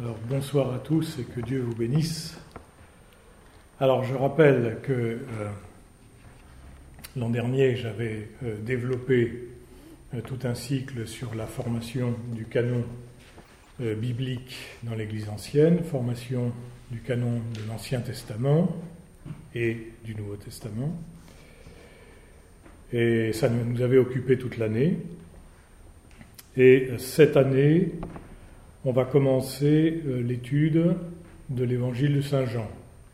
Alors bonsoir à tous et que Dieu vous bénisse. Alors je rappelle que l'an dernier j'avais développé tout un cycle sur la formation du canon biblique dans l'Église ancienne, formation du canon de l'Ancien Testament et du Nouveau Testament. Et ça nous avait occupé toute l'année. Et cette année, on va commencer l'étude de l'Évangile de Saint Jean.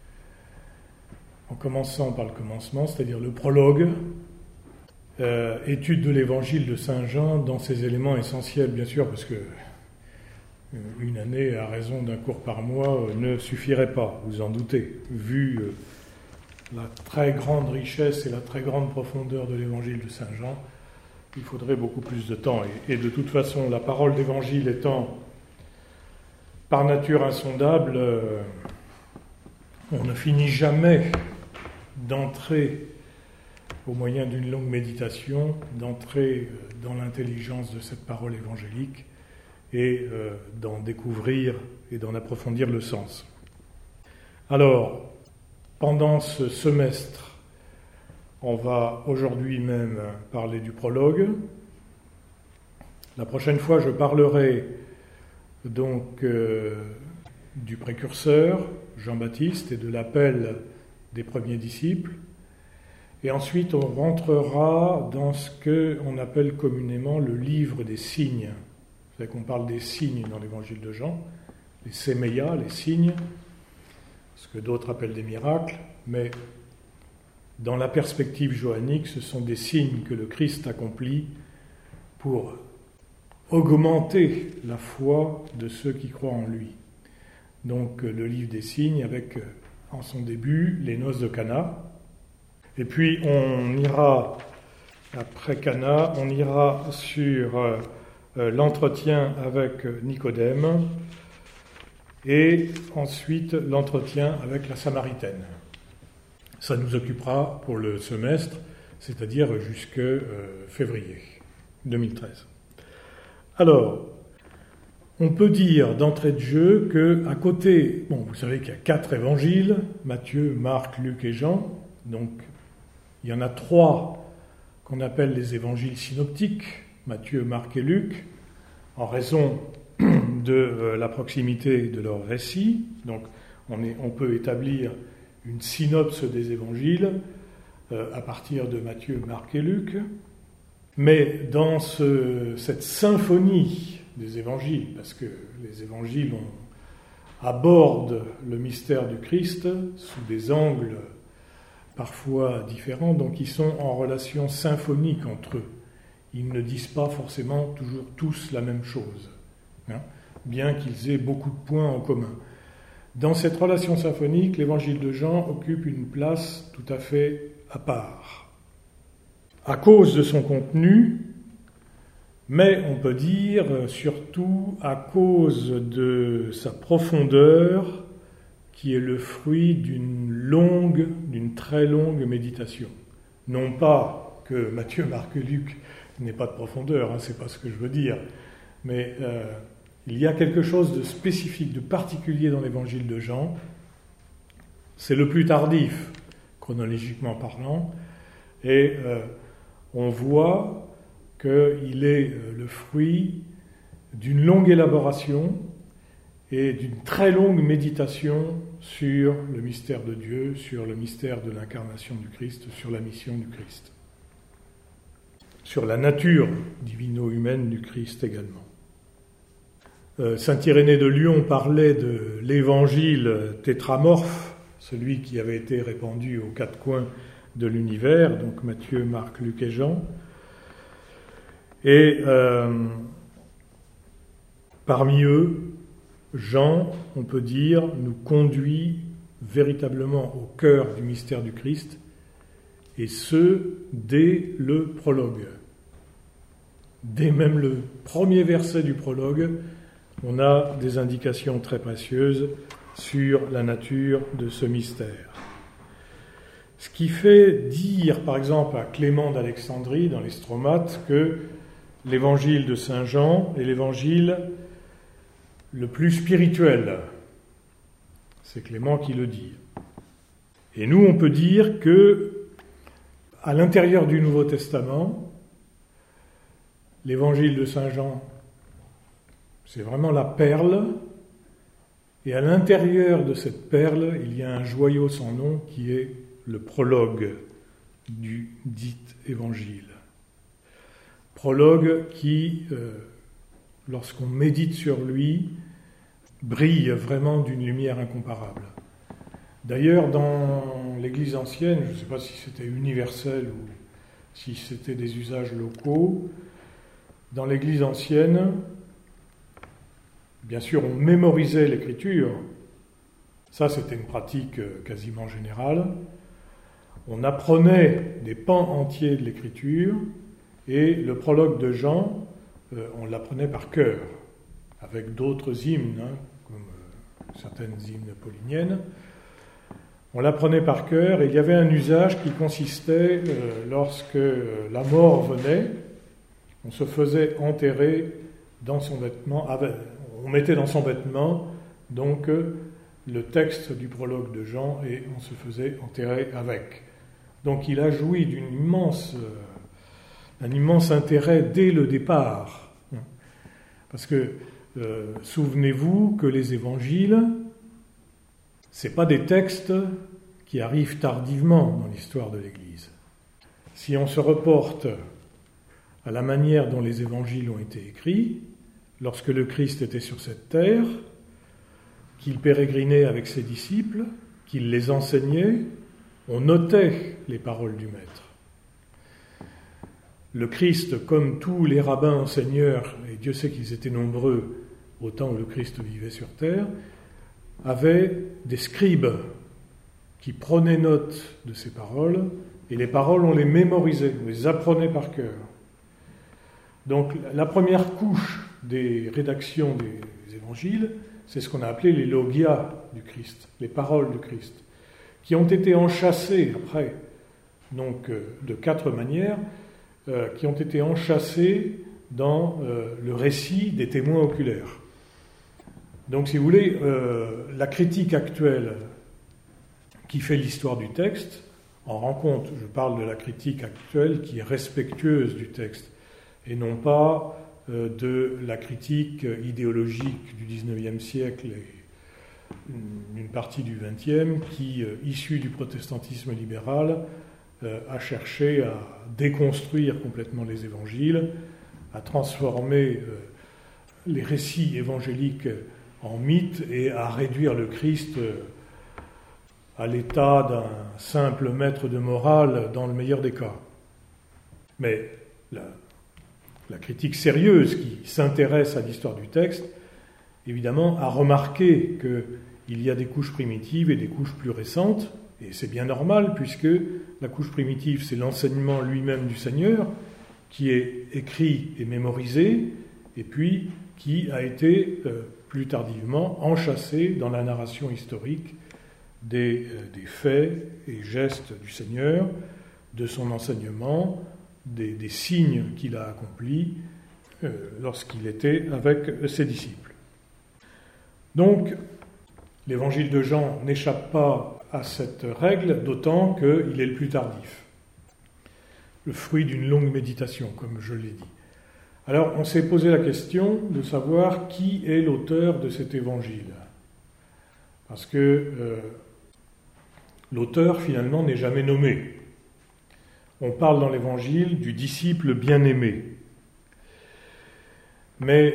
En commençant par le commencement, c'est-à-dire le prologue, étude de l'Évangile de Saint Jean dans ses éléments essentiels, bien sûr, parce que une année à raison d'un cours par mois ne suffirait pas, vous en doutez, vu la très grande richesse et la très grande profondeur de l'Évangile de Saint Jean. Il faudrait beaucoup plus de temps. Et de toute façon, la parole d'Évangile étant par nature insondable, on ne finit jamais d'entrer, au moyen d'une longue méditation, d'entrer dans l'intelligence de cette parole évangélique et d'en découvrir et d'en approfondir le sens. Alors, pendant ce semestre, on va aujourd'hui même parler du prologue. La prochaine fois, je parlerai donc du précurseur, Jean-Baptiste, et de l'appel des premiers disciples. Et ensuite, on rentrera dans ce qu'on appelle communément le livre des signes. Vous savez qu'on parle des signes dans l'évangile de Jean, les séméia, les signes, ce que d'autres appellent des miracles, mais dans la perspective johannique, ce sont des signes que le Christ accomplit pour augmenter la foi de ceux qui croient en lui. Donc le livre des signes avec, en son début, les noces de Cana. Et puis on ira, après Cana, on ira sur l'entretien avec Nicodème et ensuite l'entretien avec la Samaritaine. Ça nous occupera pour le semestre, c'est-à-dire jusque février 2013. Alors, on peut dire d'entrée de jeu qu'à côté, vous savez qu'il y a 4 évangiles, Matthieu, Marc, Luc et Jean, donc il y en a 3 qu'on appelle les évangiles synoptiques, Matthieu, Marc et Luc, en raison de la proximité de leur récit. Donc on peut établir une synopse des évangiles à partir de Matthieu, Marc et Luc. Mais dans cette symphonie des évangiles, parce que les évangiles abordent le mystère du Christ sous des angles parfois différents, donc ils sont en relation symphonique entre eux. Ils ne disent pas forcément toujours tous la même chose, bien qu'ils aient beaucoup de points en commun. Dans cette relation symphonique, l'évangile de Jean occupe une place tout à fait à part. À cause de son contenu, mais on peut dire surtout à cause de sa profondeur, qui est le fruit d'une très longue méditation. Non pas que Matthieu, Marc et Luc n'aient pas de profondeur, c'est pas ce que je veux dire, mais il y a quelque chose de spécifique, de particulier dans l'évangile de Jean. C'est le plus tardif, chronologiquement parlant, et on voit qu'il est le fruit d'une longue élaboration et d'une très longue méditation sur le mystère de Dieu, sur le mystère de l'incarnation du Christ, sur la mission du Christ, sur la nature divino-humaine du Christ également. Saint Irénée de Lyon parlait de l'évangile tétramorphe, celui qui avait été répandu aux 4 coins de l'univers, donc Matthieu, Marc, Luc et Jean. Et parmi eux, Jean, on peut dire, nous conduit véritablement au cœur du mystère du Christ, et ce, dès le prologue. Dès même le premier verset du prologue, on a des indications très précieuses sur la nature de ce mystère. Ce qui fait dire, par exemple, à Clément d'Alexandrie, dans les Stromates, que l'évangile de Saint Jean est l'évangile le plus spirituel. C'est Clément qui le dit. Et nous, on peut dire que, à l'intérieur du Nouveau Testament, l'évangile de Saint Jean, c'est vraiment la perle, et à l'intérieur de cette perle, il y a un joyau sans nom qui est le prologue du dit évangile. Prologue qui, lorsqu'on médite sur lui, brille vraiment d'une lumière incomparable. D'ailleurs, dans l'Église ancienne, je ne sais pas si c'était universel ou si c'était des usages locaux, dans l'Église ancienne, bien sûr, on mémorisait l'Écriture. Ça, c'était une pratique quasiment générale. On apprenait des pans entiers de l'Écriture et le prologue de Jean, on l'apprenait par cœur, avec d'autres hymnes, comme certaines hymnes pauliniennes. On l'apprenait par cœur et il y avait un usage qui consistait, lorsque la mort venait, on se faisait enterrer dans son vêtement, on mettait dans son vêtement donc le texte du prologue de Jean et on se faisait enterrer avec. Donc il a joui d'un immense intérêt dès le départ. Parce que souvenez-vous que les évangiles, ce n'est pas des textes qui arrivent tardivement dans l'histoire de l'Église. Si on se reporte à la manière dont les évangiles ont été écrits, lorsque le Christ était sur cette terre, qu'il pérégrinait avec ses disciples, qu'il les enseignait, on notait les paroles du Maître. Le Christ, comme tous les rabbins enseigneurs, et Dieu sait qu'ils étaient nombreux au temps où le Christ vivait sur terre, avait des scribes qui prenaient note de ces paroles, et les paroles, on les mémorisait, on les apprenait par cœur. Donc la première couche des rédactions des évangiles, c'est ce qu'on a appelé les logia du Christ, les paroles du Christ, qui ont été enchâssées après, donc de 4 manières, qui ont été enchâssées dans le récit des témoins oculaires. Donc si vous voulez, la critique actuelle qui fait l'histoire du texte en rend compte, je parle de la critique actuelle qui est respectueuse du texte, et non pas de la critique idéologique du XIXe siècle et une partie du XXe qui, issue du protestantisme libéral, a cherché à déconstruire complètement les évangiles, à transformer les récits évangéliques en mythes et à réduire le Christ à l'état d'un simple maître de morale dans le meilleur des cas. Mais la critique sérieuse qui s'intéresse à l'histoire du texte, évidemment, a remarqué qu'il y a des couches primitives et des couches plus récentes, et c'est bien normal, puisque la couche primitive, c'est l'enseignement lui-même du Seigneur, qui est écrit et mémorisé, et puis qui a été plus tardivement enchâssé dans la narration historique des faits et gestes du Seigneur, de son enseignement, des signes qu'il a accomplis lorsqu'il était avec ses disciples. Donc, l'évangile de Jean n'échappe pas à cette règle, d'autant qu'il est le plus tardif, le fruit d'une longue méditation, comme je l'ai dit. Alors, on s'est posé la question de savoir qui est l'auteur de cet évangile. Parce que l'auteur, finalement, n'est jamais nommé. On parle dans l'évangile du disciple bien-aimé. Mais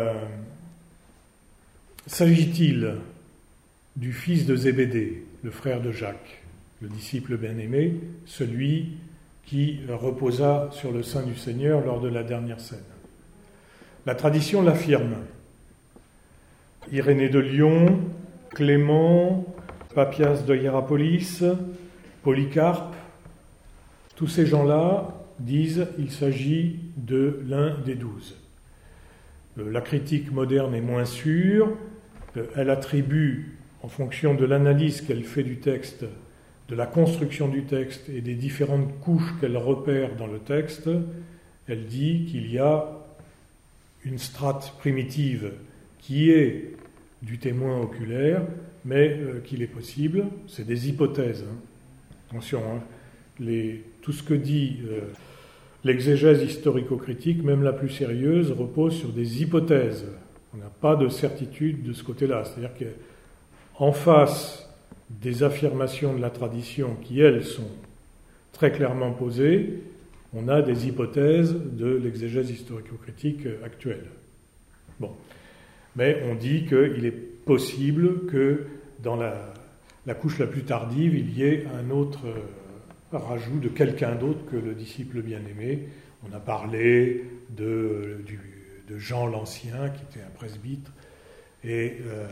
s'agit-il du fils de Zébédée, le frère de Jacques, le disciple bien-aimé, celui qui reposa sur le sein du Seigneur lors de la dernière scène? La tradition l'affirme. Irénée de Lyon, Clément, Papias de Hiérapolis, Polycarpe, tous ces gens-là disent qu'il s'agit de l'un des 12. La critique moderne est moins sûre. Elle attribue, en fonction de l'analyse qu'elle fait du texte, de la construction du texte et des différentes couches qu'elle repère dans le texte, elle dit qu'il y a une strate primitive qui est du témoin oculaire, mais qu'il est possible, c'est des hypothèses. Attention, tout ce que dit l'exégèse historico-critique, même la plus sérieuse, repose sur des hypothèses. On n'a pas de certitude de ce côté-là. C'est-à-dire qu'en face des affirmations de la tradition qui, elles, sont très clairement posées, on a des hypothèses de l'exégèse historico-critique actuelle. Bon. Mais on dit qu'il est possible que dans la couche la plus tardive, il y ait un autre rajout de quelqu'un d'autre que le disciple bien-aimé. On a parlé de Jean l'Ancien, qui était un presbytre. Et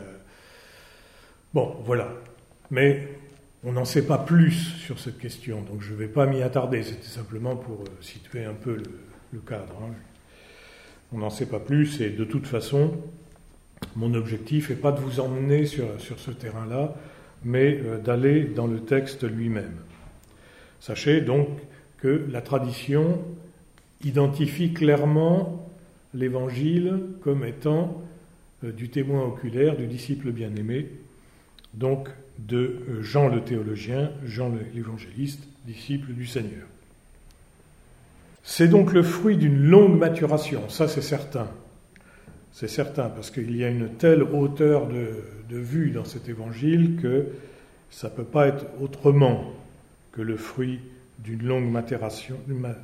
bon, voilà. Mais on n'en sait pas plus sur cette question, donc je ne vais pas m'y attarder. C'était simplement pour situer un peu le cadre. On n'en sait pas plus, et de toute façon, mon objectif n'est pas de vous emmener sur ce terrain-là, mais d'aller dans le texte lui-même. Sachez donc que la tradition identifie clairement l'Évangile comme étant du témoin oculaire, du disciple bien-aimé, donc de Jean le théologien, Jean l'évangéliste, disciple du Seigneur. C'est donc le fruit d'une longue maturation, ça c'est certain. C'est certain, parce qu'il y a une telle hauteur de vue dans cet évangile que ça ne peut pas être autrement que le fruit d'une longue maturation,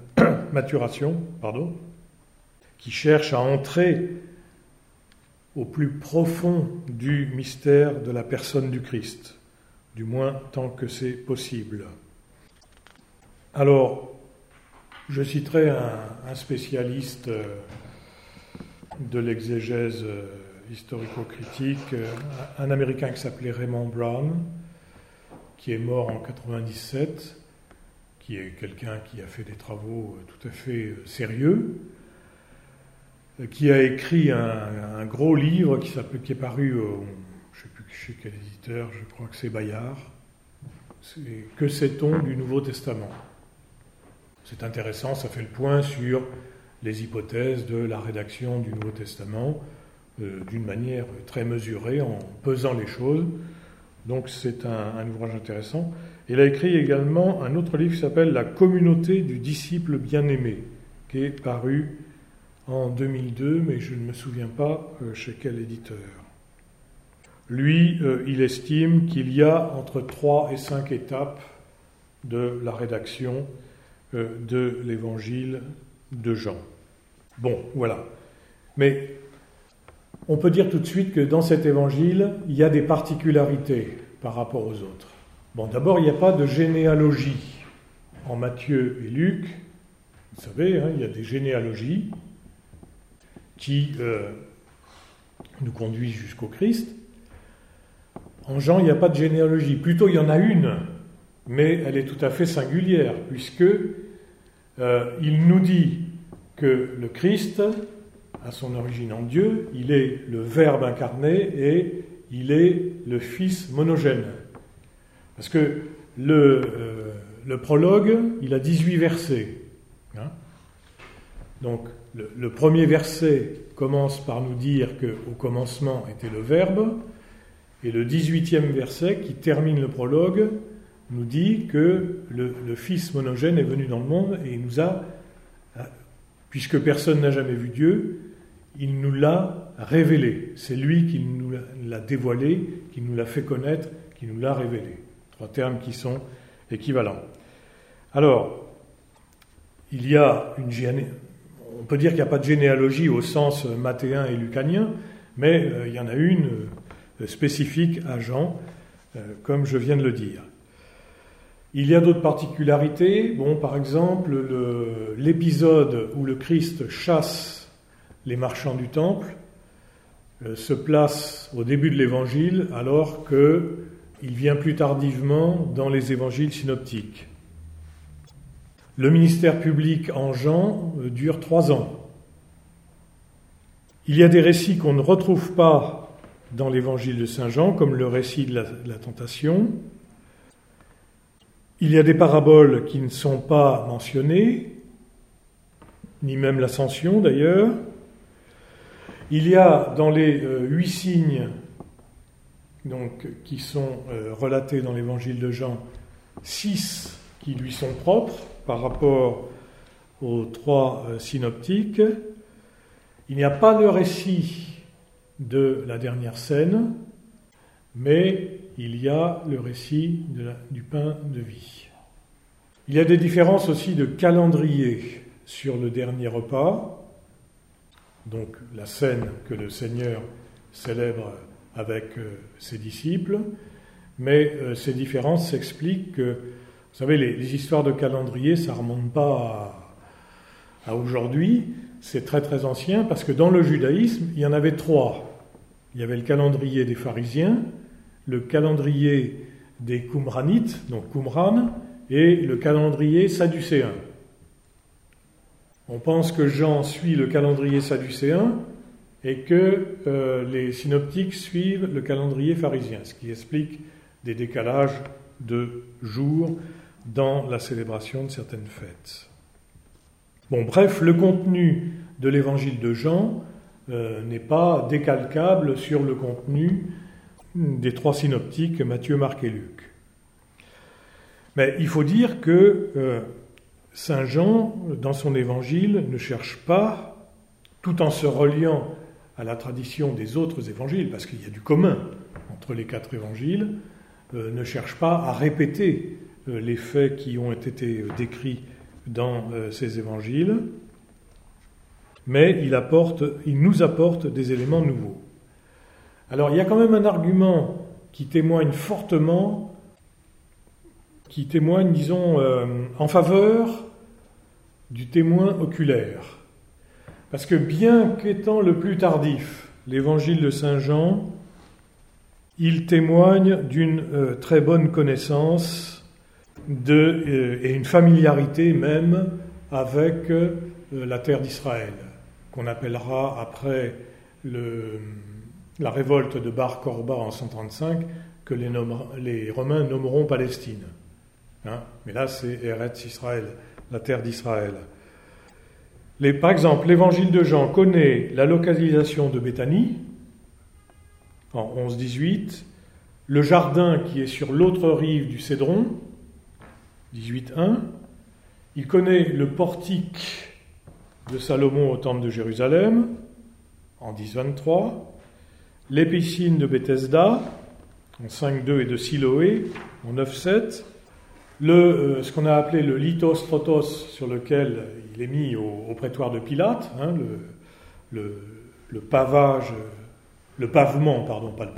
qui cherche à entrer au plus profond du mystère de la personne du Christ, du moins tant que c'est possible. Alors, je citerai un spécialiste de l'exégèse historico-critique, un Américain qui s'appelait Raymond Brown, qui est mort en 97, qui est quelqu'un qui a fait des travaux tout à fait sérieux, qui a écrit un gros livre qui est paru, je ne sais plus chez quel éditeur, je crois que c'est Bayard, Que sait-on du Nouveau Testament ? C'est intéressant, ça fait le point sur les hypothèses de la rédaction du Nouveau Testament d'une manière très mesurée, en pesant les choses. Donc c'est un ouvrage intéressant. Il a écrit également un autre livre qui s'appelle « La communauté du disciple bien-aimé », qui est paru en 2002, mais je ne me souviens pas chez quel éditeur. Lui, il estime qu'il y a entre 3 et 5 étapes de la rédaction de l'évangile de Jean. Bon, voilà. Mais on peut dire tout de suite que dans cet évangile, il y a des particularités par rapport aux autres. Bon, d'abord, il n'y a pas de généalogie. En Matthieu et Luc, vous savez, il y a des généalogies qui nous conduisent jusqu'au Christ. En Jean, il n'y a pas de généalogie. Plutôt, il y en a une, mais elle est tout à fait singulière, puisque il nous dit que le Christ, à son origine en Dieu, il est le Verbe incarné et il est le Fils monogène. Parce que le prologue, il a 18 versets. Donc, le premier verset commence par nous dire qu'au commencement était le Verbe, et le 18e verset, qui termine le prologue, nous dit que le Fils monogène est venu dans le monde et il nous a, puisque personne n'a jamais vu Dieu, il nous l'a révélé. C'est lui qui nous l'a dévoilé, qui nous l'a fait connaître, qui nous l'a révélé. 3 termes qui sont équivalents. Alors, il y a on peut dire qu'il n'y a pas de généalogie au sens mathéen et lucanien, mais il y en a une spécifique à Jean, comme je viens de le dire. Il y a d'autres particularités. Bon, par exemple, l'épisode où le Christ chasse les marchands du temple se place au début de l'évangile, alors qu'il vient plus tardivement dans les évangiles synoptiques. Le ministère public en Jean dure 3 ans. Il y a des récits qu'on ne retrouve pas dans l'évangile de Saint Jean, comme le récit de la tentation. Il y a des paraboles qui ne sont pas mentionnées, ni même l'ascension d'ailleurs. Il y a dans les 8 signes donc, qui sont relatés dans l'évangile de Jean, 6 qui lui sont propres par rapport aux 3 synoptiques. Il n'y a pas le récit de la dernière scène, mais il y a le récit du pain de vie. Il y a des différences aussi de calendrier sur le dernier repas, donc la scène que le Seigneur célèbre avec ses disciples, mais ces différences s'expliquent que, vous savez, les histoires de calendrier, ça ne remonte pas à aujourd'hui, c'est très très ancien, parce que dans le judaïsme, il y en avait 3. Il y avait le calendrier des pharisiens, le calendrier des Qumranites, donc Qumran, et le calendrier sadducéen. On pense que Jean suit le calendrier sadducéen et que les synoptiques suivent le calendrier pharisien, ce qui explique des décalages de jours dans la célébration de certaines fêtes. Bon, bref, le contenu de l'évangile de Jean n'est pas décalcable sur le contenu des 3 synoptiques, Matthieu, Marc et Luc. Mais il faut dire que Saint Jean, dans son évangile, ne cherche pas, tout en se reliant à la tradition des autres évangiles, parce qu'il y a du commun entre les 4 évangiles, ne cherche pas à répéter les faits qui ont été décrits dans ces évangiles, mais il nous apporte des éléments nouveaux. Alors il y a quand même un argument qui témoigne fortement, disons, en faveur du témoin oculaire. Parce que bien qu'étant le plus tardif, l'évangile de Saint Jean, il témoigne d'une très bonne connaissance et une familiarité même avec la terre d'Israël, qu'on appellera après la révolte de Bar Korba en 135, que les Romains nommeront Palestine. Mais là, c'est Eretz Israël, la terre d'Israël. Par exemple, l'évangile de Jean connaît la localisation de Béthanie, en 11-18, le jardin qui est sur l'autre rive du Cédron, 18-1, il connaît le portique de Salomon au temple de Jérusalem, en 10-23, les piscines de Bethesda, en 5-2 et de Siloé, en 9-7, ce qu'on a appelé le litos trotos, sur lequel il est mis au prétoire de Pilate, le pavement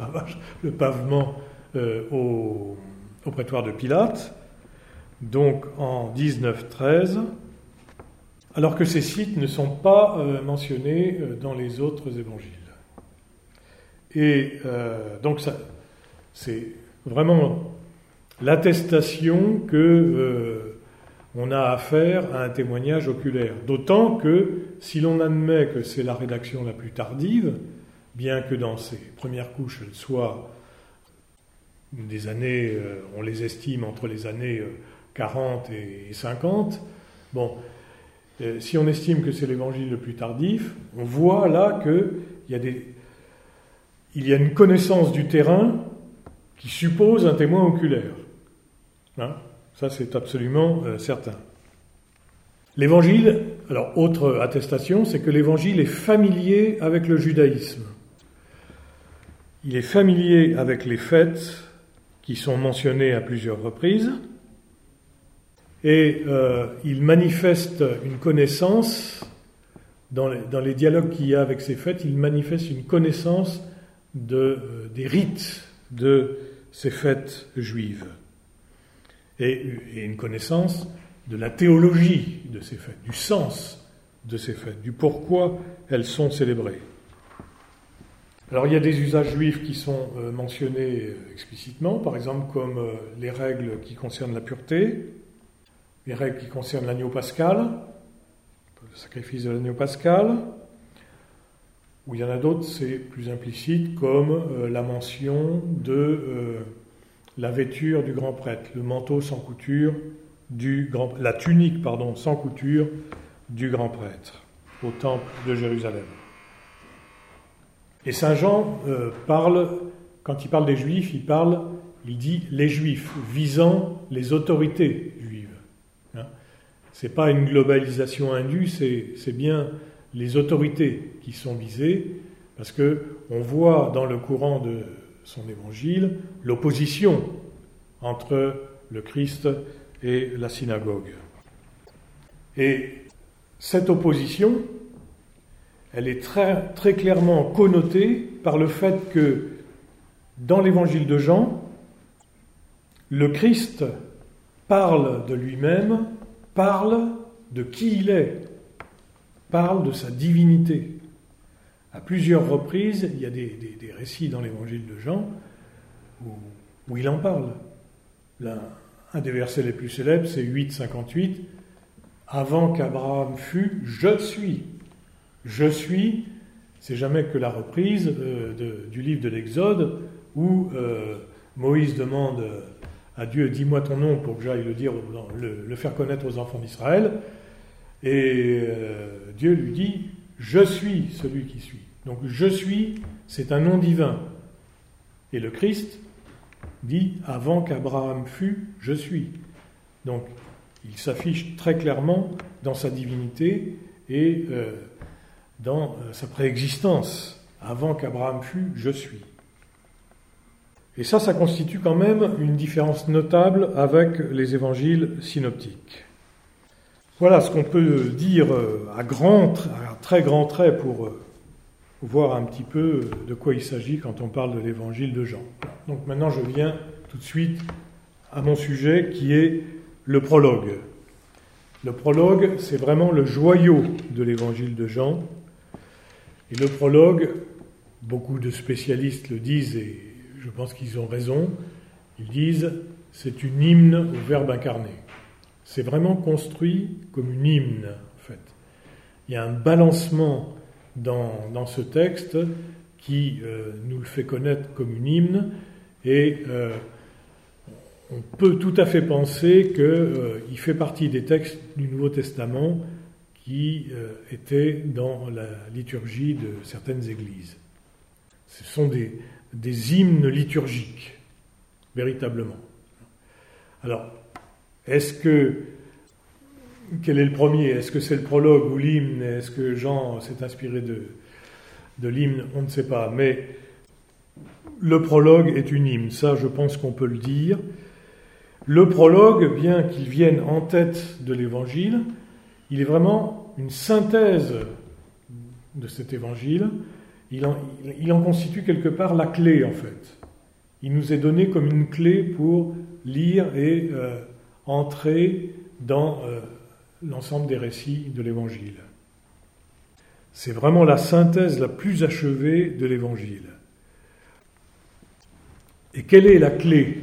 au prétoire de Pilate, donc en 19-13, alors que ces sites ne sont pas mentionnés dans les autres évangiles. Et donc ça, c'est vraiment l'attestation que on a affaire à un témoignage oculaire. D'autant que, si l'on admet que c'est la rédaction la plus tardive, bien que dans ses premières couches, elle soit des années, on les estime entre les années 40 et 50, bon, si on estime que c'est l'évangile le plus tardif, on voit là qu'il y a une connaissance du terrain qui suppose un témoin oculaire. Ça, c'est absolument certain. L'évangile, alors autre attestation, c'est que l'évangile est familier avec le judaïsme. Il est familier avec les fêtes qui sont mentionnées à plusieurs reprises, et il manifeste une connaissance, dans les dialogues qu'il y a avec ces fêtes, il manifeste une connaissance des rites de ces fêtes juives, et une connaissance de la théologie de ces fêtes, du sens de ces fêtes, du pourquoi elles sont célébrées. Alors il y a des usages juifs qui sont mentionnés explicitement, par exemple comme les règles qui concernent la pureté, les règles qui concernent l'agneau pascal, le sacrifice de l'agneau pascal, ou il y en a d'autres, c'est plus implicite, comme la mention de la vêture du grand prêtre, le manteau sans couture, la tunique sans couture du grand prêtre au temple de Jérusalem. Et saint Jean quand il parle des Juifs, il dit les Juifs, visant les autorités juives. Ce n'est pas une globalisation indue, c'est bien les autorités qui sont visées, parce qu'on voit dans le courant de son évangile l'opposition entre le Christ et la synagogue. Et cette opposition, elle est très, très clairement connotée par le fait que dans l'évangile de Jean, le Christ parle de lui-même, parle de qui il est, parle de sa divinité. À plusieurs reprises, il y a des récits dans l'évangile de Jean où il en parle. Un des versets les plus célèbres, c'est 8,58. « Avant qu'Abraham fût, je suis. » Je suis, c'est jamais que la reprise du livre de l'Exode où Moïse demande à Dieu « Dis-moi ton nom pour que j'aille le dire, le faire connaître aux enfants d'Israël. » Et Dieu lui dit « Je suis celui qui suis. » Donc « Je suis », c'est un nom divin. Et le Christ dit « Avant qu'Abraham fût, je suis ». Donc il s'affiche très clairement dans sa divinité et dans sa préexistence. Avant qu'Abraham fût, je suis. Et ça constitue quand même une différence notable avec les évangiles synoptiques. Voilà ce qu'on peut dire à très grands traits pour voir un petit peu de quoi il s'agit quand on parle de l'évangile de Jean. Donc maintenant je viens tout de suite à mon sujet qui est le prologue. Le prologue, c'est vraiment le joyau de l'évangile de Jean. Et le prologue, beaucoup de spécialistes le disent, et je pense qu'ils ont raison, ils disent c'est une hymne au Verbe incarné. C'est vraiment construit comme une hymne, en fait. Il y a un balancement dans ce texte qui nous le fait connaître comme une hymne, et on peut tout à fait penser qu'il fait partie des textes du Nouveau Testament qui étaient dans la liturgie de certaines églises. Ce sont des hymnes liturgiques, véritablement. Alors, quel est le premier ? Est-ce que c'est le prologue ou l'hymne ? Est-ce que Jean s'est inspiré de l'hymne ? On ne sait pas. Mais le prologue est une hymne, ça je pense qu'on peut le dire. Le prologue, bien qu'il vienne en tête de l'évangile, il est vraiment une synthèse de cet évangile. Il en constitue quelque part la clé, en fait. Il nous est donné comme une clé pour lire et entrer dans l'ensemble des récits de l'Évangile. C'est vraiment la synthèse la plus achevée de l'Évangile. Et quelle est la clé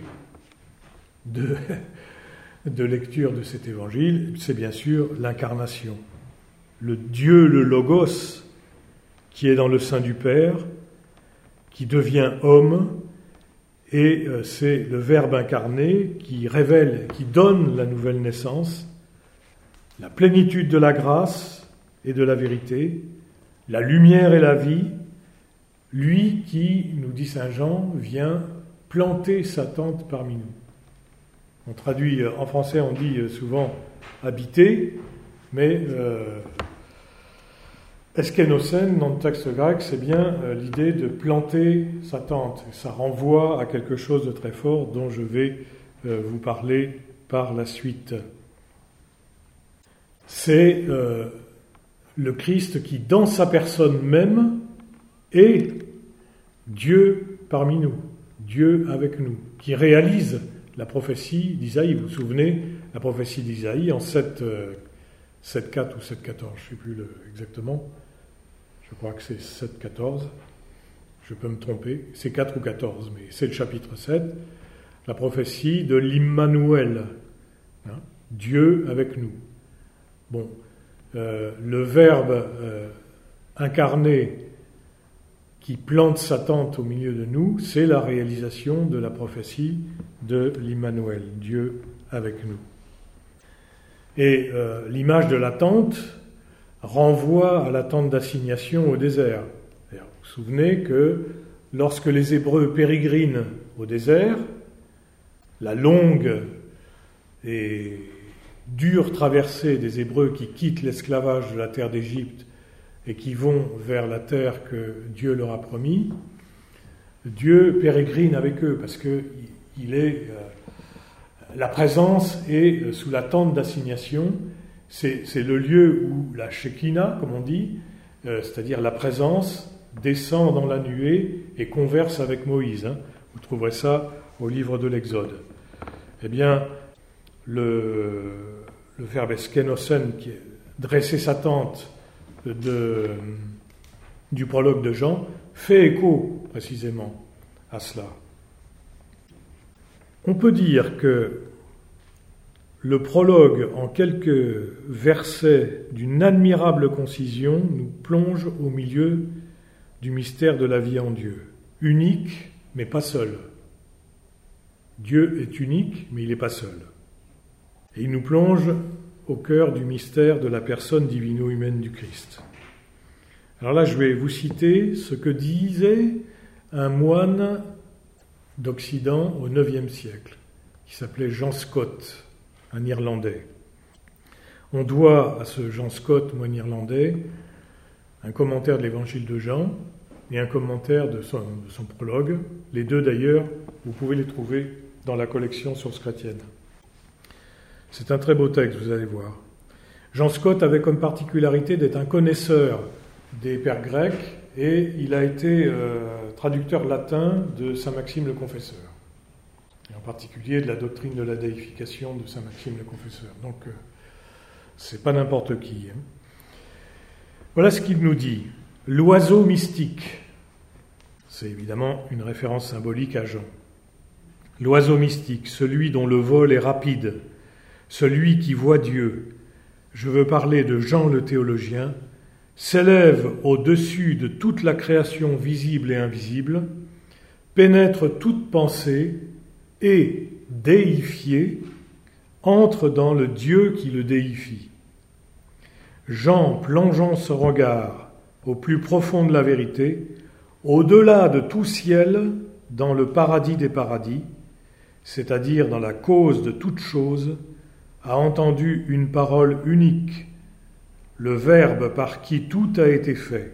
de lecture de cet Évangile ? C'est bien sûr l'incarnation. Le Dieu, le Logos, qui est dans le sein du Père, qui devient homme, et c'est le Verbe incarné qui révèle, qui donne la nouvelle naissance, la plénitude de la grâce et de la vérité, la lumière et la vie, lui qui, nous dit saint Jean, vient planter sa tente parmi nous. On traduit, en français on dit souvent habiter, mais Eskenosen, dans le texte grec, c'est bien l'idée de planter sa tente. Ça renvoie à quelque chose de très fort dont je vais vous parler par la suite. C'est le Christ qui, dans sa personne même, est Dieu parmi nous, Dieu avec nous, qui réalise la prophétie d'Isaïe. Vous vous souvenez, la prophétie d'Isaïe en 7.4 ou 7.14, je ne sais plus exactement. Je crois que c'est 7.14. Je peux me tromper. C'est 4 ou 14, mais c'est le chapitre 7. La prophétie de l'Immanuel. Dieu avec nous. Bon, le Verbe incarné qui plante sa tente au milieu de nous, c'est la réalisation de la prophétie de l'Immanuel, Dieu avec nous. Et l'image de la tente renvoie à la tente d'assignation au désert. Vous vous souvenez que lorsque les Hébreux pérégrinent au désert, la longue et dure traversée des Hébreux qui quittent l'esclavage de la terre d'Égypte et qui vont vers la terre que Dieu leur a promis, Dieu pérégrine avec eux parce que la présence est sous la tente d'assignation. C'est le lieu où la Shekinah, comme on dit, c'est-à-dire la présence, descend dans la nuée et converse avec Moïse. Vous trouverez ça au livre de l'Exode. Eh bien, le verbe eskenosen, qui est dresser sa tente du prologue de Jean, fait écho précisément à cela. On peut dire que le prologue, en quelques versets d'une admirable concision, nous plonge au milieu du mystère de la vie en Dieu. Unique, mais pas seul. Dieu est unique, mais il n'est pas seul. Et il nous plonge au cœur du mystère de la personne divino-humaine du Christ. Alors là, je vais vous citer ce que disait un moine d'Occident au IXe siècle, qui s'appelait John Scott, un Irlandais. On doit à ce John Scott, moine irlandais, un commentaire de l'évangile de Jean et un commentaire de son prologue. Les deux d'ailleurs, vous pouvez les trouver dans la collection Sources chrétiennes. C'est un très beau texte, vous allez voir. Jean Scott avait comme particularité d'être un connaisseur des pères grecs et il a été traducteur latin de saint Maxime le Confesseur, et en particulier de la doctrine de la déification de saint Maxime le Confesseur. Donc, c'est pas n'importe qui. Voilà ce qu'il nous dit. L'oiseau mystique, c'est évidemment une référence symbolique à Jean. L'oiseau mystique, celui dont le vol est rapide, celui qui voit Dieu, je veux parler de Jean le théologien, s'élève au-dessus de toute la création visible et invisible, pénètre toute pensée et, déifié, entre dans le Dieu qui le déifie. Jean, plongeant son regard au plus profond de la vérité, au-delà de tout ciel, dans le paradis des paradis, c'est-à-dire dans la cause de toute chose, a entendu une parole unique, le Verbe par qui tout a été fait.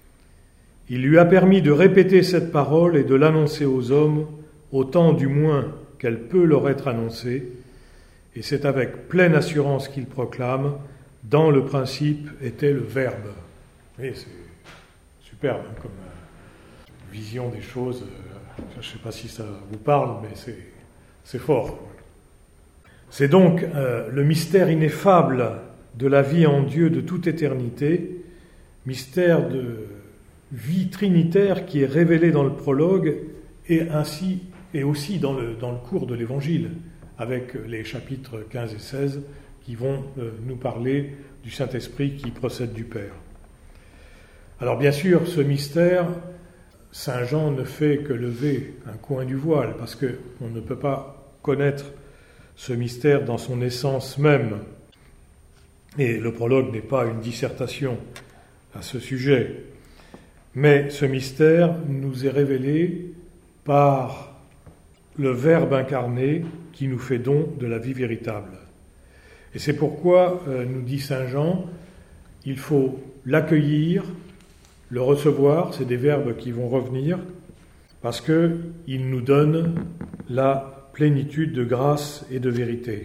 Il lui a permis de répéter cette parole et de l'annoncer aux hommes, autant du moins qu'elle peut leur être annoncée, et c'est avec pleine assurance qu'il proclame « Dans le principe était le Verbe ». Oui, c'est superbe comme vision des choses. Je ne sais pas si ça vous parle, mais c'est fort. C'est donc le mystère ineffable de la vie en Dieu de toute éternité, mystère de vie trinitaire qui est révélé dans le prologue et aussi dans le cours de l'Évangile, avec les chapitres 15 et 16 qui vont nous parler du Saint-Esprit qui procède du Père. Alors bien sûr, ce mystère, Saint Jean ne fait que lever un coin du voile, parce qu'on ne peut pas connaître ce mystère dans son essence même. Et le prologue n'est pas une dissertation à ce sujet. Mais ce mystère nous est révélé par le Verbe incarné qui nous fait don de la vie véritable. Et c'est pourquoi, nous dit Saint Jean, il faut l'accueillir, le recevoir, c'est des verbes qui vont revenir, parce qu'il nous donne la plénitude de grâce et de vérité.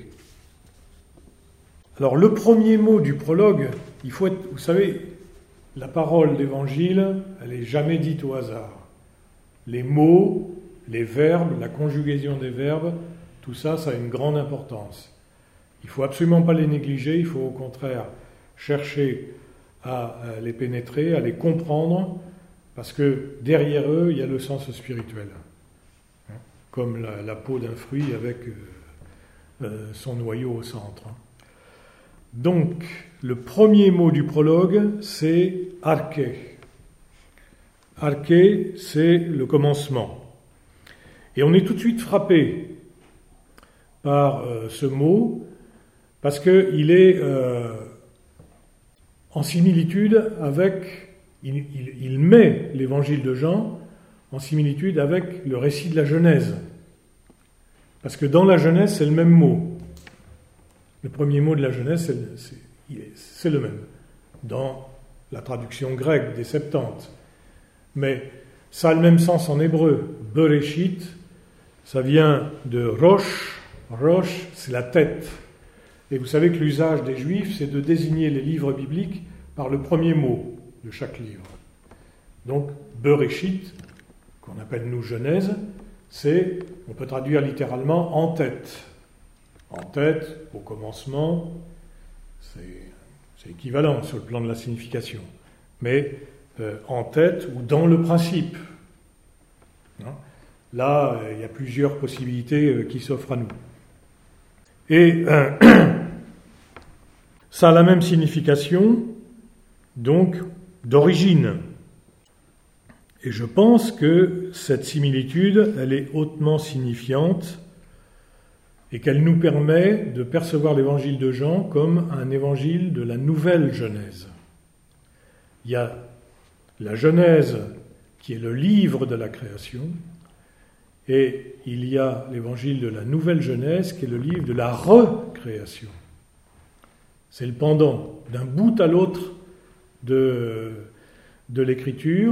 Alors le premier mot du prologue, vous savez, la parole d'évangile, elle n'est jamais dite au hasard. Les mots, les verbes, la conjugaison des verbes, tout ça, ça a une grande importance. Il ne faut absolument pas les négliger, il faut au contraire chercher à les pénétrer, à les comprendre, parce que derrière eux, il y a le sens spirituel. Comme la peau d'un fruit avec son noyau au centre. Donc, le premier mot du prologue, c'est « arché ». « Arché », c'est le commencement. Et on est tout de suite frappé par ce mot, parce qu'il est en similitude avec il met l'évangile de Jean en similitude avec le récit de la Genèse. Parce que dans la Genèse, c'est le même mot. Le premier mot de la Genèse, c'est le même. Dans la traduction grecque des Septante. Mais ça a le même sens en hébreu. Bereshit, ça vient de Rosh. Rosh, c'est la tête. Et vous savez que l'usage des Juifs, c'est de désigner les livres bibliques par le premier mot de chaque livre. Donc, Bereshit, qu'on appelle nous Genèse, on peut traduire littéralement en tête. En tête, au commencement, c'est équivalent sur le plan de la signification. Mais en tête ou dans le principe. Hein? Là, il y a plusieurs possibilités qui s'offrent à nous. Et ça a la même signification, donc, d'origine. Et je pense que cette similitude, elle est hautement signifiante et qu'elle nous permet de percevoir l'évangile de Jean comme un évangile de la nouvelle Genèse. Il y a la Genèse qui est le livre de la création et il y a l'évangile de la nouvelle Genèse qui est le livre de la recréation. C'est le pendant d'un bout à l'autre de l'écriture.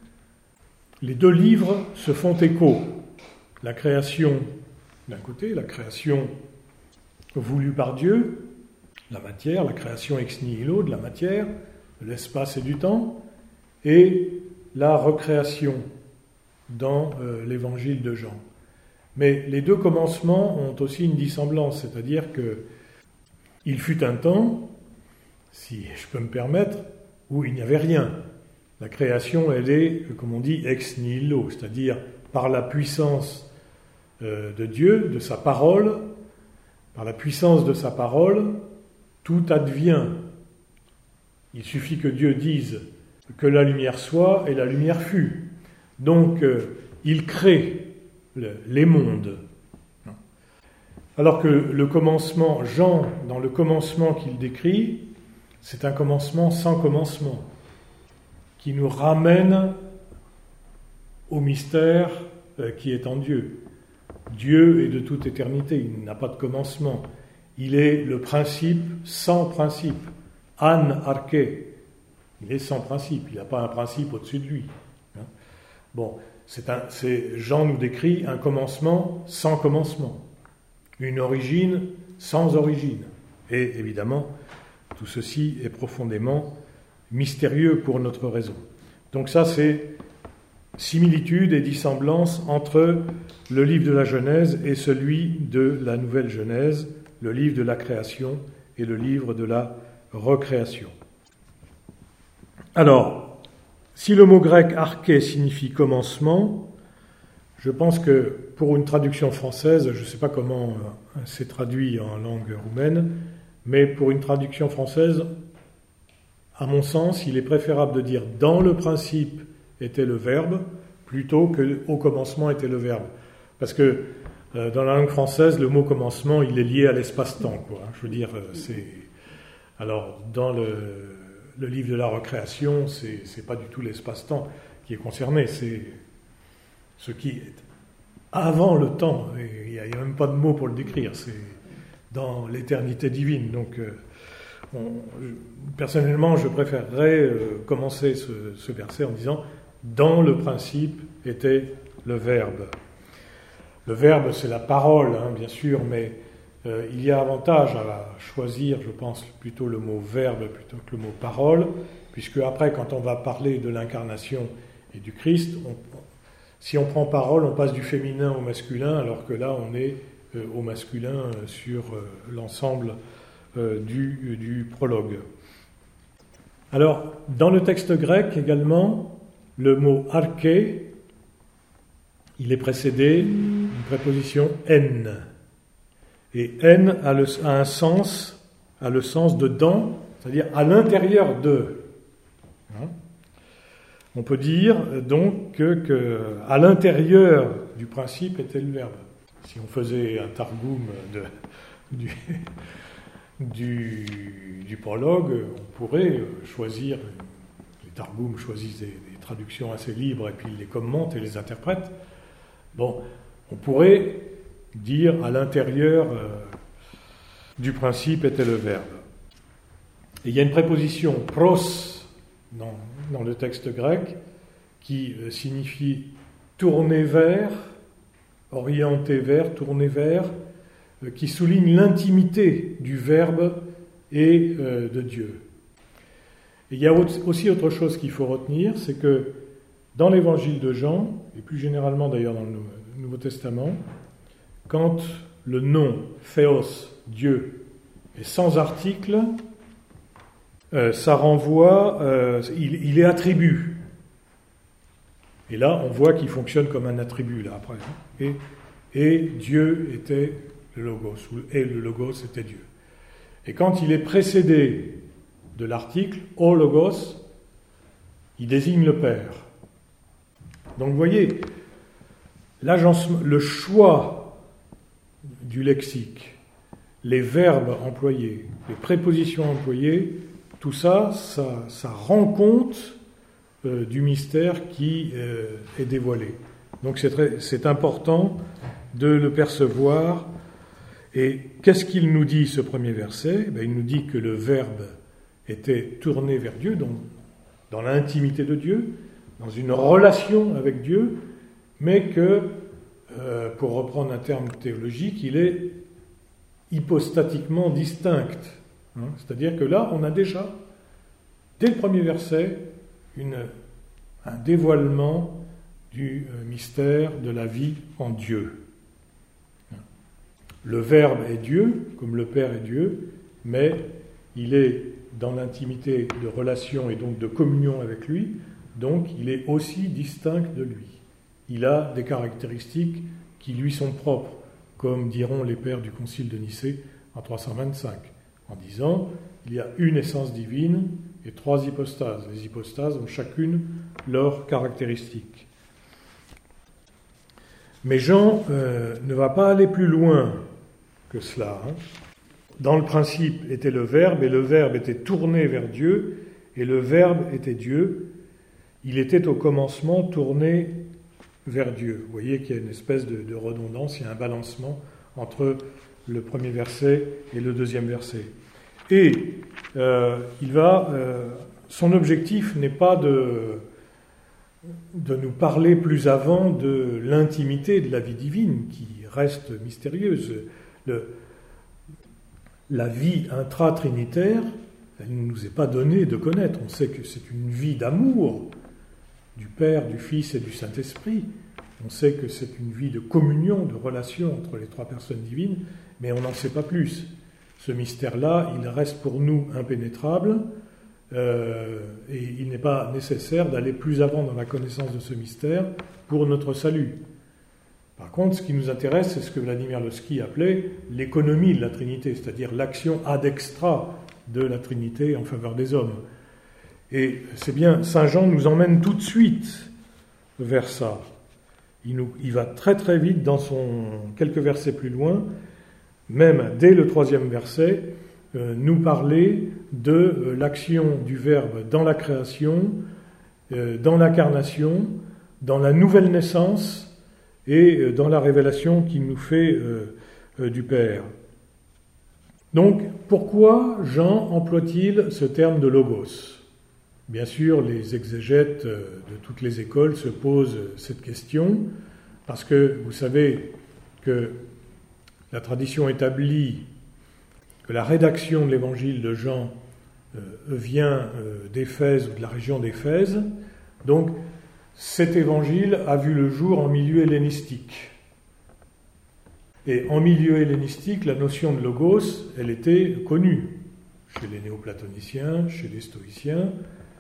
Les deux livres se font écho. La création d'un côté, la création voulue par Dieu, la matière, la création ex nihilo de la matière, de l'espace et du temps, et la recréation dans l'évangile de Jean. Mais les deux commencements ont aussi une dissemblance, c'est-à-dire que il fut un temps, si je peux me permettre, où il n'y avait rien. La création, elle est, comme on dit, ex nihilo, c'est-à-dire par la puissance de Dieu, de sa parole, par la puissance de sa parole, tout advient. Il suffit que Dieu dise que la lumière soit et la lumière fut. Donc, il crée les mondes. Alors que le commencement, Jean, dans le commencement qu'il décrit, c'est un commencement sans commencement, qui nous ramène au mystère qui est en Dieu. Dieu est de toute éternité, il n'a pas de commencement. Il est le principe sans principe. An arché. Il est sans principe, il n'a pas un principe au-dessus de lui. Bon, Jean nous décrit un commencement sans commencement, une origine sans origine. Et évidemment, tout ceci est profondément mystérieux pour notre raison. Donc ça, c'est similitude et dissemblance entre le livre de la Genèse et celui de la Nouvelle Genèse, le livre de la création et le livre de la recréation. Alors, si le mot grec arché signifie commencement, je pense que pour une traduction française, je ne sais pas comment c'est traduit en langue roumaine, mais pour une traduction française, à mon sens, il est préférable de dire « dans le principe était le verbe » plutôt que « au commencement était le verbe ». Parce que dans la langue française, le mot « commencement », il est lié à l'espace-temps, quoi. Je veux dire, c'est... Alors, dans le livre de la recréation, c'est pas du tout l'espace-temps qui est concerné, c'est ce qui est avant le temps. Il n'y a même pas de mot pour le décrire, c'est dans l'éternité divine. Donc, personnellement, je préférerais commencer ce verset en disant « dans le principe était le verbe ». Le verbe, c'est la parole, hein, bien sûr, mais il y a avantage à choisir, je pense, plutôt le mot verbe plutôt que le mot parole, puisque après, quand on va parler de l'incarnation et du Christ, si on prend parole, on passe du féminin au masculin, alors que là, on est au masculin sur l'ensemble du prologue. Alors, dans le texte grec également, le mot arché, il est précédé d'une préposition en. Et en a le sens de dans, c'est-à-dire à l'intérieur de. On peut dire donc que à l'intérieur du principe était le verbe. Si on faisait un targum du prologue, on pourrait choisir les Targum choisissent des traductions assez libres et puis ils les commentent et les interprètent. Bon, on pourrait dire à l'intérieur du principe était le verbe. Et il y a une préposition pros dans le texte grec qui signifie tourner vers, orienter vers, tourner vers, qui souligne l'intimité du verbe et de Dieu. Et il y a aussi autre chose qu'il faut retenir, c'est que dans l'évangile de Jean, et plus généralement d'ailleurs dans le Nouveau Testament, quand le nom Théos, Dieu, est sans article, ça renvoie, il est attribut. Et là, on voit qu'il fonctionne comme un attribut, là, après. Et Dieu était le Logos, et le Logos était Dieu. Et quand il est précédé de l'article, O Logos, il désigne le Père. Donc vous voyez, le choix du lexique, les verbes employés, les prépositions employées, tout ça, ça rend compte du mystère qui est dévoilé. Donc c'est important de le percevoir. Et qu'est-ce qu'il nous dit, ce premier verset ? Il nous dit que le Verbe était tourné vers Dieu, donc dans l'intimité de Dieu, dans une relation avec Dieu, mais que, pour reprendre un terme théologique, il est hypostatiquement distinct. C'est-à-dire que là, on a déjà, dès le premier verset, un dévoilement du mystère de la vie en Dieu. Le Verbe est Dieu, comme le Père est Dieu, mais il est dans l'intimité de relation et donc de communion avec lui, donc il est aussi distinct de lui. Il a des caractéristiques qui lui sont propres, comme diront les pères du Concile de Nicée en 325, en disant il y a une essence divine et 3 hypostases. Les hypostases ont chacune leurs caractéristiques. Mais Jean ne va pas aller plus loin que cela. Dans le principe était le Verbe, et le Verbe était tourné vers Dieu, et le Verbe était Dieu. Il était au commencement tourné vers Dieu. Vous voyez qu'il y a une espèce de redondance, il y a un balancement entre le premier verset et le deuxième verset. Et son objectif n'est pas de nous parler plus avant de l'intimité de la vie divine, qui reste mystérieuse. La vie intra-trinitaire, elle ne nous est pas donnée de connaître. On sait que c'est une vie d'amour du Père, du Fils et du Saint-Esprit. On sait que c'est une vie de communion, de relation entre les 3 personnes divines, mais on n'en sait pas plus. Ce mystère-là, il reste pour nous impénétrable, et il n'est pas nécessaire d'aller plus avant dans la connaissance de ce mystère pour notre salut. Par contre, ce qui nous intéresse, c'est ce que Vladimir Lossky appelait l'économie de la Trinité, c'est-à-dire l'action ad extra de la Trinité en faveur des hommes. Et c'est bien, Saint Jean nous emmène tout de suite vers ça. Il va très très vite quelques versets plus loin, même dès le 3e verset, nous parler de l'action du Verbe dans la création, dans l'incarnation, dans la nouvelle naissance et dans la révélation qu'il nous fait du Père. Donc, pourquoi Jean emploie-t-il ce terme de logos ? Bien sûr, les exégètes de toutes les écoles se posent cette question, parce que vous savez que la tradition établit que la rédaction de l'évangile de Jean vient d'Éphèse ou de la région d'Éphèse. Donc, cet évangile a vu le jour en milieu hellénistique. Et en milieu hellénistique, la notion de logos, elle était connue chez les néoplatoniciens, chez les stoïciens,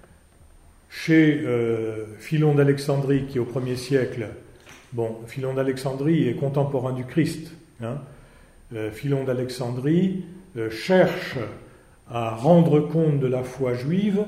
chez Philon d'Alexandrie, qui au 1er siècle, Philon d'Alexandrie est contemporain du Christ. Philon d'Alexandrie cherche à rendre compte de la foi juive,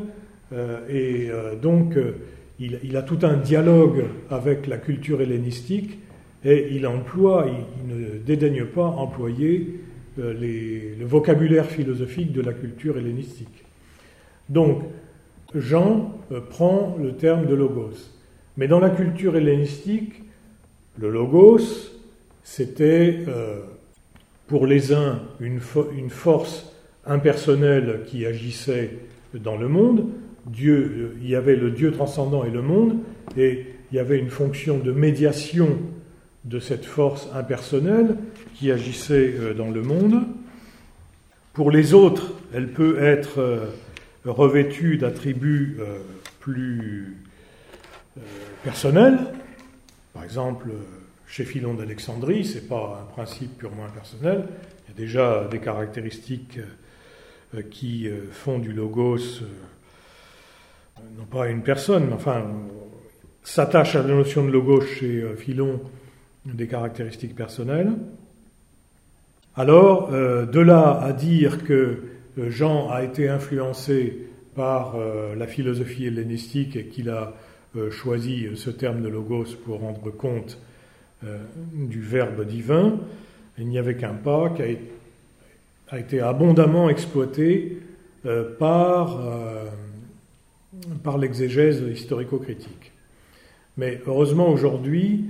donc il a tout un dialogue avec la culture hellénistique, et il ne dédaigne pas employer le vocabulaire philosophique de la culture hellénistique. Donc, Jean prend le terme de logos. Mais dans la culture hellénistique, le logos, c'était pour les uns une force impersonnelle qui agissait dans le monde. Dieu, il y avait le Dieu transcendant et le monde, et il y avait une fonction de médiation de cette force impersonnelle qui agissait dans le monde. Pour les autres, elle peut être revêtue d'attributs plus personnels. Par exemple, chez Philon d'Alexandrie, ce n'est pas un principe purement impersonnel. Il y a déjà des caractéristiques qui font du logos, non pas à une personne, mais enfin, s'attachent à la notion de logos chez Philon des caractéristiques personnelles. Alors, de là à dire que Jean a été influencé par la philosophie hellénistique et qu'il a choisi ce terme de logos pour rendre compte du Verbe divin, il n'y avait qu'un pas qui a été abondamment exploité par l'exégèse historico-critique. Mais heureusement aujourd'hui,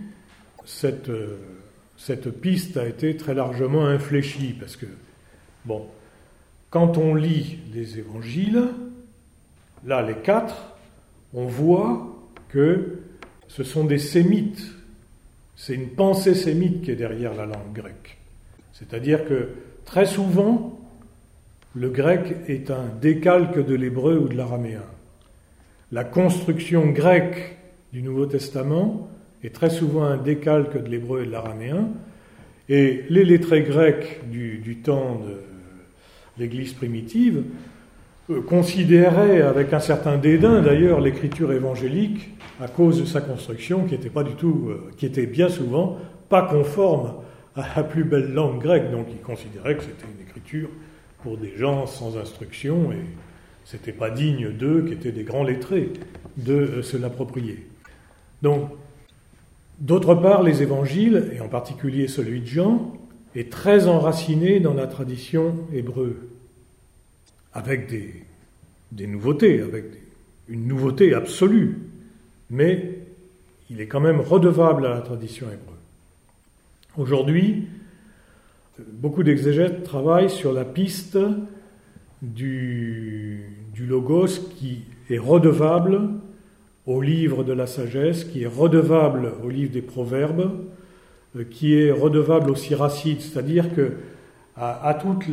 cette piste a été très largement infléchie, parce que, bon, quand on lit les évangiles, là, les 4, on voit que ce sont des sémites. C'est une pensée sémite qui est derrière la langue grecque. C'est-à-dire que, très souvent, le grec est un décalque de l'hébreu ou de l'araméen. La construction grecque du Nouveau Testament est très souvent un décalque de l'hébreu et de l'araméen, et les lettrés grecs du temps de l'Église primitive considéraient avec un certain dédain d'ailleurs l'écriture évangélique à cause de sa construction qui était bien souvent pas conforme à la plus belle langue grecque, donc ils considéraient que c'était une écriture pour des gens sans instruction, et c'était pas digne d'eux, qui étaient des grands lettrés, de se l'approprier. Donc, d'autre part, les évangiles, et en particulier celui de Jean, est très enraciné dans la tradition hébreu, avec des nouveautés, avec une nouveauté absolue, mais il est quand même redevable à la tradition hébreu. Aujourd'hui, beaucoup d'exégètes travaillent sur la piste du logos qui est redevable au livre de la sagesse, qui est redevable au livre des proverbes, qui est redevable au siracide, c'est-à-dire que à toute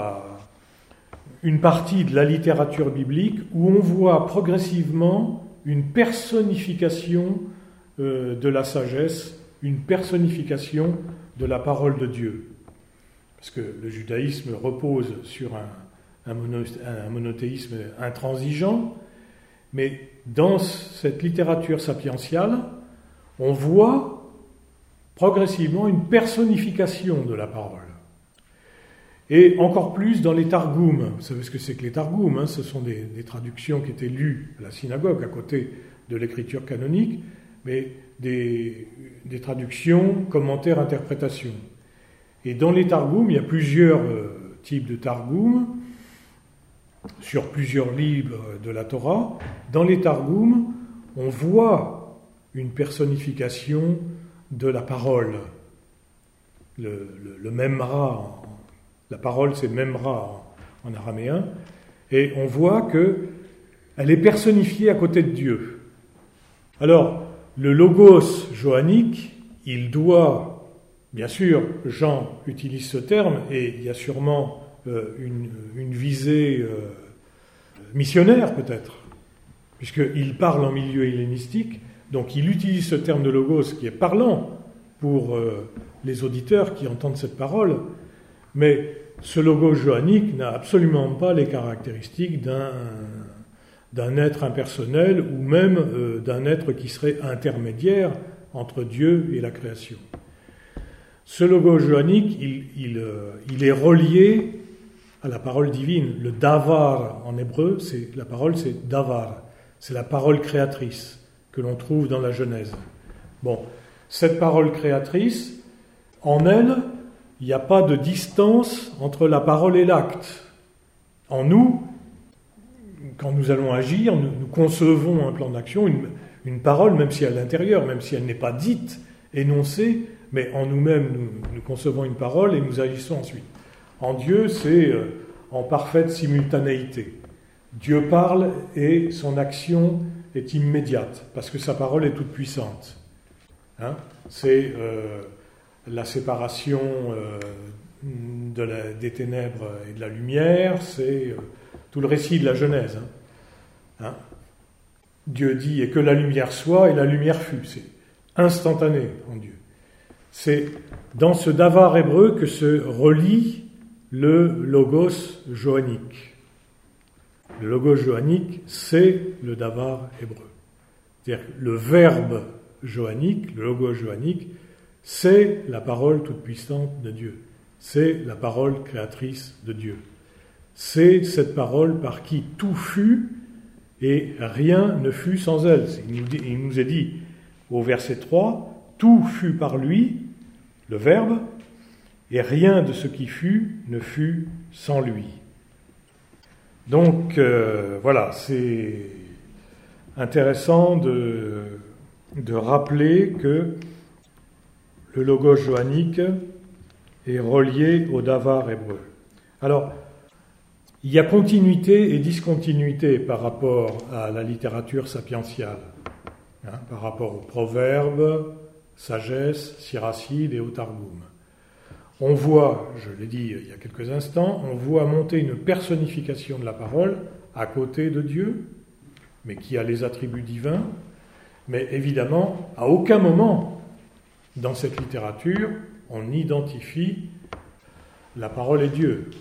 une partie de la littérature biblique où on voit progressivement une personnification de la sagesse, une personnification de la parole de Dieu. Parce que le judaïsme repose sur un monothéisme intransigeant, mais dans cette littérature sapientiale, on voit progressivement une personnification de la parole. Et encore plus dans les targums. Vous savez ce que c'est que les targums, hein? Ce sont des traductions qui étaient lues à la synagogue à côté de l'écriture canonique, mais des traductions, commentaires, interprétations. Et dans les targums, il y a plusieurs types de targums, sur plusieurs livres de la Torah. Dans les targums, on voit une personnification de la parole. Le memra, la parole c'est memra en araméen, et on voit qu'elle est personnifiée à côté de Dieu. Alors, le logos johannique, il doit, bien sûr, Jean utilise ce terme, et il y a sûrement une visée missionnaire peut-être, puisqu'il parle en milieu hellénistique, donc il utilise ce terme de logos qui est parlant pour les auditeurs qui entendent cette parole, mais ce logos johannique n'a absolument pas les caractéristiques d'un être impersonnel ou même d'un être qui serait intermédiaire entre Dieu et la création. Ce logos johannique, il est relié à la parole divine. Le davar en hébreu, la parole c'est davar, c'est la parole créatrice que l'on trouve dans la Genèse. Bon, cette parole créatrice, en elle, il n'y a pas de distance entre la parole et l'acte. En nous, quand nous allons agir, nous concevons un plan d'action, une parole, même si à l'intérieur, même si elle n'est pas dite, énoncée, mais en nous-mêmes, nous concevons une parole et nous agissons ensuite. En Dieu, c'est en parfaite simultanéité. Dieu parle et son action est immédiate, parce que sa parole est toute puissante. C'est la séparation des ténèbres et de la lumière, c'est tout le récit de la Genèse. Dieu dit « et que la lumière soit » et la lumière fut. C'est instantané en Dieu. C'est dans ce davar hébreu que se relie le logos johannique. Le logos johannique, c'est le davar hébreu. C'est-à-dire que le verbe johannique, le logos johannique, c'est la parole toute puissante de Dieu. C'est la parole créatrice de Dieu. C'est cette parole par qui tout fut et rien ne fut sans elle. Il nous est dit au verset 3, tout fut par lui, le Verbe, et rien de ce qui fut ne fut sans lui. Donc voilà, c'est intéressant de rappeler que le logos johannique est relié au davar hébreu. Alors, il y a continuité et discontinuité par rapport à la littérature sapientiale, par rapport aux proverbes, sagesse, siracide et au Targum. On voit, je l'ai dit il y a quelques instants, on voit monter une personnification de la parole à côté de Dieu, mais qui a les attributs divins, mais évidemment, à aucun moment dans cette littérature, on identifie la parole et Dieu.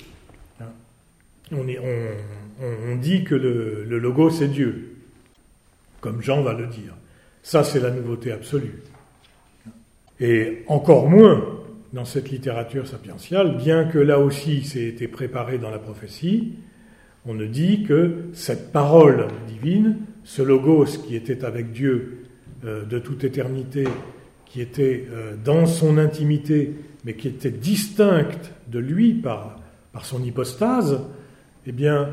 On dit que le logos c'est Dieu, comme Jean va le dire. Ça, c'est la nouveauté absolue. Et encore moins dans cette littérature sapientiale, bien que là aussi c'est été préparé dans la prophétie, on ne dit que cette parole divine, ce logos qui était avec Dieu de toute éternité, qui était dans son intimité, mais qui était distincte de lui par son hypostase, eh bien,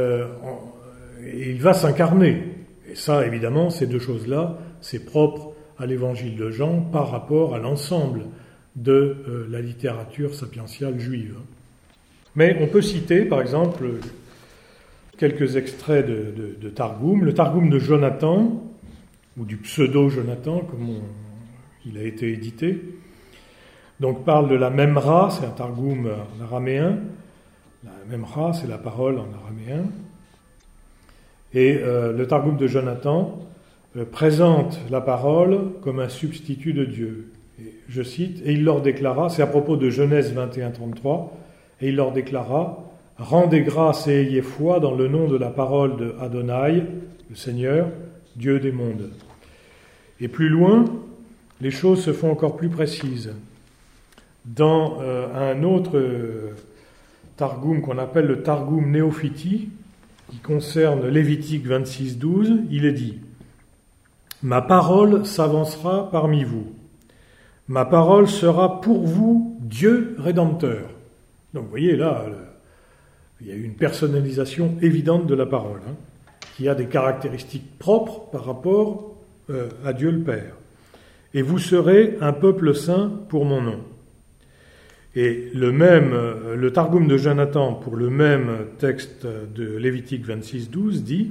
il va s'incarner. Et ça, évidemment, ces deux choses-là, c'est propre à l'évangile de Jean par rapport à l'ensemble de la littérature sapientiale juive. Mais on peut citer, par exemple, quelques extraits de Targum. Le Targum de Jonathan, ou du pseudo-Jonathan, comme il a été édité, donc parle de la Memra, c'est un Targum en araméen. La Memra, c'est la parole en araméen. Et le Targum de Jonathan présente la parole comme un substitut de Dieu. Et, je cite, « Et il leur déclara », c'est à propos de Genèse 21-33, « Et il leur déclara, rendez grâce et ayez foi dans le nom de la parole de Adonai, le Seigneur, Dieu des mondes. » Et plus loin, les choses se font encore plus précises. Dans un autre Targum qu'on appelle le Targum Néophiti, qui concerne Lévitique 26-12, il est dit « Ma parole s'avancera parmi vous. Ma parole sera pour vous Dieu rédempteur. » Donc vous voyez là, il y a une personnalisation évidente de la parole, qui a des caractéristiques propres par rapport à Dieu le Père. « Et vous serez un peuple saint pour mon nom. » Et le Targum de Jonathan, pour le même texte de Lévitique 26-12, dit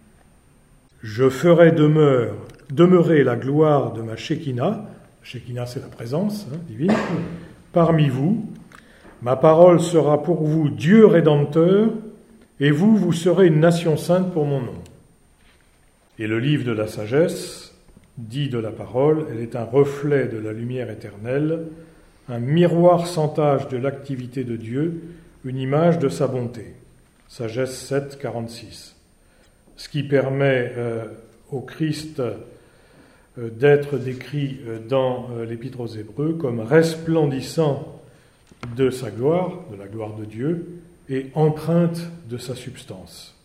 « Je ferai demeurer la gloire de ma Shekinah » Shekinah, c'est la présence divine, « parmi vous. Ma parole sera pour vous Dieu rédempteur, et vous serez une nation sainte pour mon nom. » Et le livre de la sagesse dit de la parole, elle est un reflet de la lumière éternelle, un miroir sans tache de l'activité de Dieu, une image de sa bonté. Sagesse 7, 46. Ce qui permet au Christ d'être décrit dans l'Épître aux Hébreux comme resplendissant de sa gloire, de la gloire de Dieu, et empreinte de sa substance.